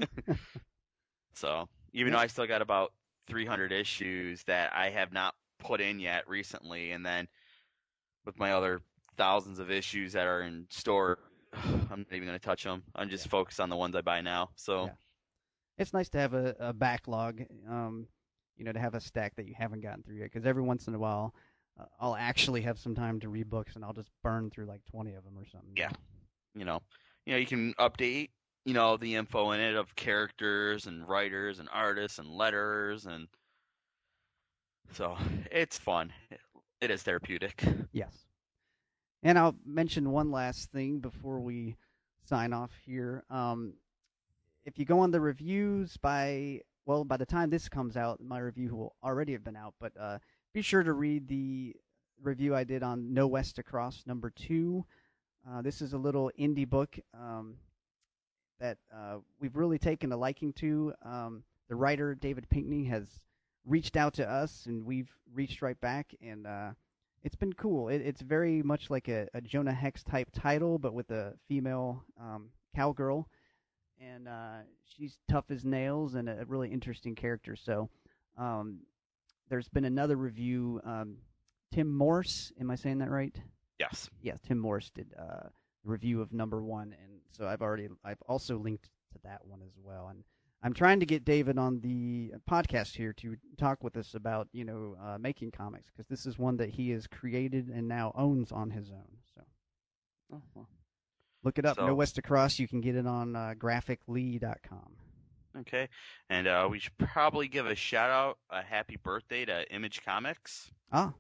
So, even though I still got about 300 issues that I have not put in yet recently, and then with my other thousands of issues that are in store, I'm not even going to touch them. I'm just focused on the ones I buy now. So it's nice to have a backlog, to have a stack that you haven't gotten through yet, because every once in a while I'll actually have some time to read books and I'll just burn through like 20 of them or something. Yeah. You can update, the info in it of characters and writers and artists and letters, and so it's fun. It is therapeutic. Yes. And I'll mention one last thing before we sign off here. If you go on the reviews by the time this comes out, my review will already have been out, but be sure to read the review I did on No West to Cross #2. This is a little indie book that we've really taken a liking to. The writer, David Pinkney, has reached out to us, and we've reached right back, and it's been cool. It's very much like a Jonah Hex type title, but with a female cowgirl. And she's tough as nails and a really interesting character. So there's been another review. Tim Morse, am I saying that right? Yes. Yeah, Tim Morse did a review of #1, and so I've also linked to that one as well. And I'm trying to get David on the podcast here to talk with us about, making comics, because this is one that he has created and now owns on his own. So look it up. No West Across. You can get it on graphiclee.com. Okay. And we should probably give a shout out, a happy birthday to Image Comics. Ah.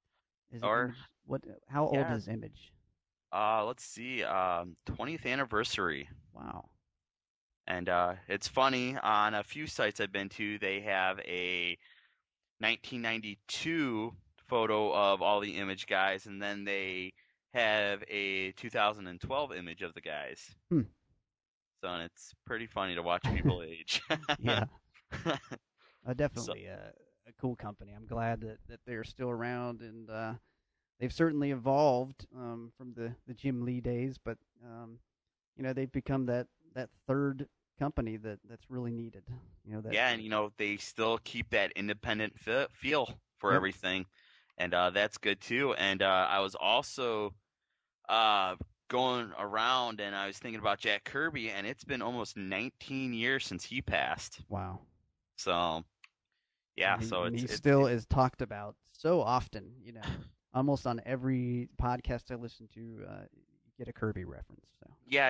How old is Image? Let's see. 20th anniversary. Wow. And it's funny, on a few sites I've been to, they have a 1992 photo of all the Image guys, and then they have a 2012 image of the guys. So it's pretty funny to watch people age. Yeah. Definitely a cool company. I'm glad that they're still around, and they've certainly evolved from the Jim Lee days, but they've become that third company that's really needed. And they still keep that independent feel for everything, and that's good too. And I was also going around, and I was thinking about Jack Kirby, and it's been almost 19 years since he passed. Wow. So yeah, he still is talked about so often. Almost on every podcast I listen to, you get a Kirby reference. So. Yeah,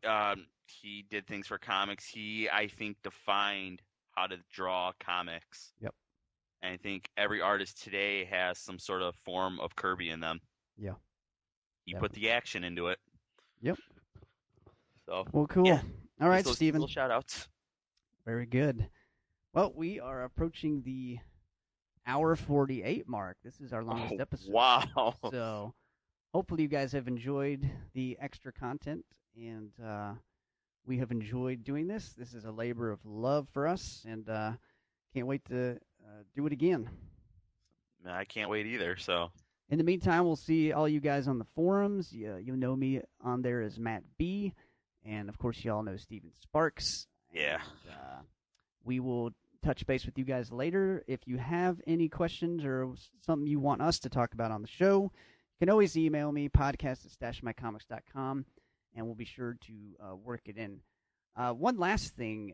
he did things for comics. He, I think, defined how to draw comics. Yep. And I think every artist today has some sort of form of Kirby in them. Yeah. He put the action into it. Yep. So. Well, cool. Yeah. All right, Steven. Little shout-outs. Very good. Well, we are approaching the hour 48 mark. This is our longest episode. Wow. So hopefully you guys have enjoyed the extra content, and we have enjoyed doing this. This is a labor of love for us, and can't wait to do it again. I can't wait either. So in the meantime, we'll see all you guys on the forums. You know me on there as Matt B, and of course you all know Steven Sparks. Yeah. And, we will touch base with you guys later. If you have any questions or something you want us to talk about on the show, you can always email me, podcast@stashmycomics.com, and we'll be sure to work it in. One last thing,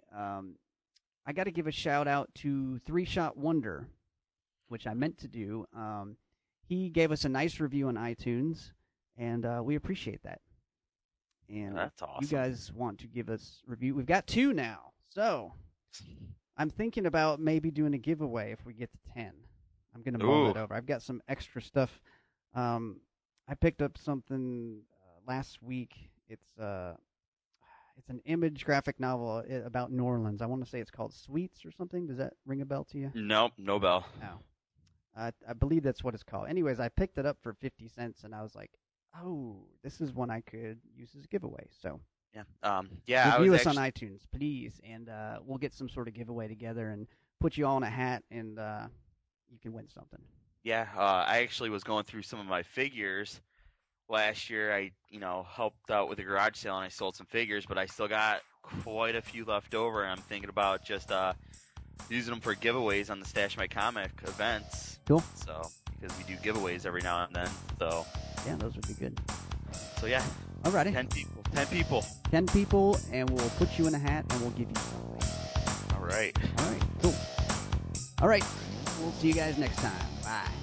I got to give a shout-out to Three Shot Wonder, which I meant to do. He gave us a nice review on iTunes, and we appreciate that. And that's awesome. You guys want to give us a review? We've got 2 now, so I'm thinking about maybe doing a giveaway if we get to 10. I'm going to mull it over. I've got some extra stuff. I picked up something last week. It's an Image graphic novel about New Orleans. I want to say it's called Sweets or something. Does that ring a bell to you? Nope, no bell. No. I believe that's what it's called. Anyways, I picked it up for 50 cents, and I was like, oh, this is one I could use as a giveaway. So yeah. Review us on iTunes, please, and we'll get some sort of giveaway together and put you all in a hat, and you can win something. Yeah, I actually was going through some of my figures last year. I, helped out with a garage sale, and I sold some figures, but I still got quite a few left over, and I'm thinking about just using them for giveaways on the Stash My Comic events. Cool. So, because we do giveaways every now and then, so. Yeah, those would be good. So, yeah. Alrighty. 10 people. 10 people. 10 people, and we'll put you in a hat, and we'll give you something. All right. All right, cool. All right, we'll see you guys next time. Bye.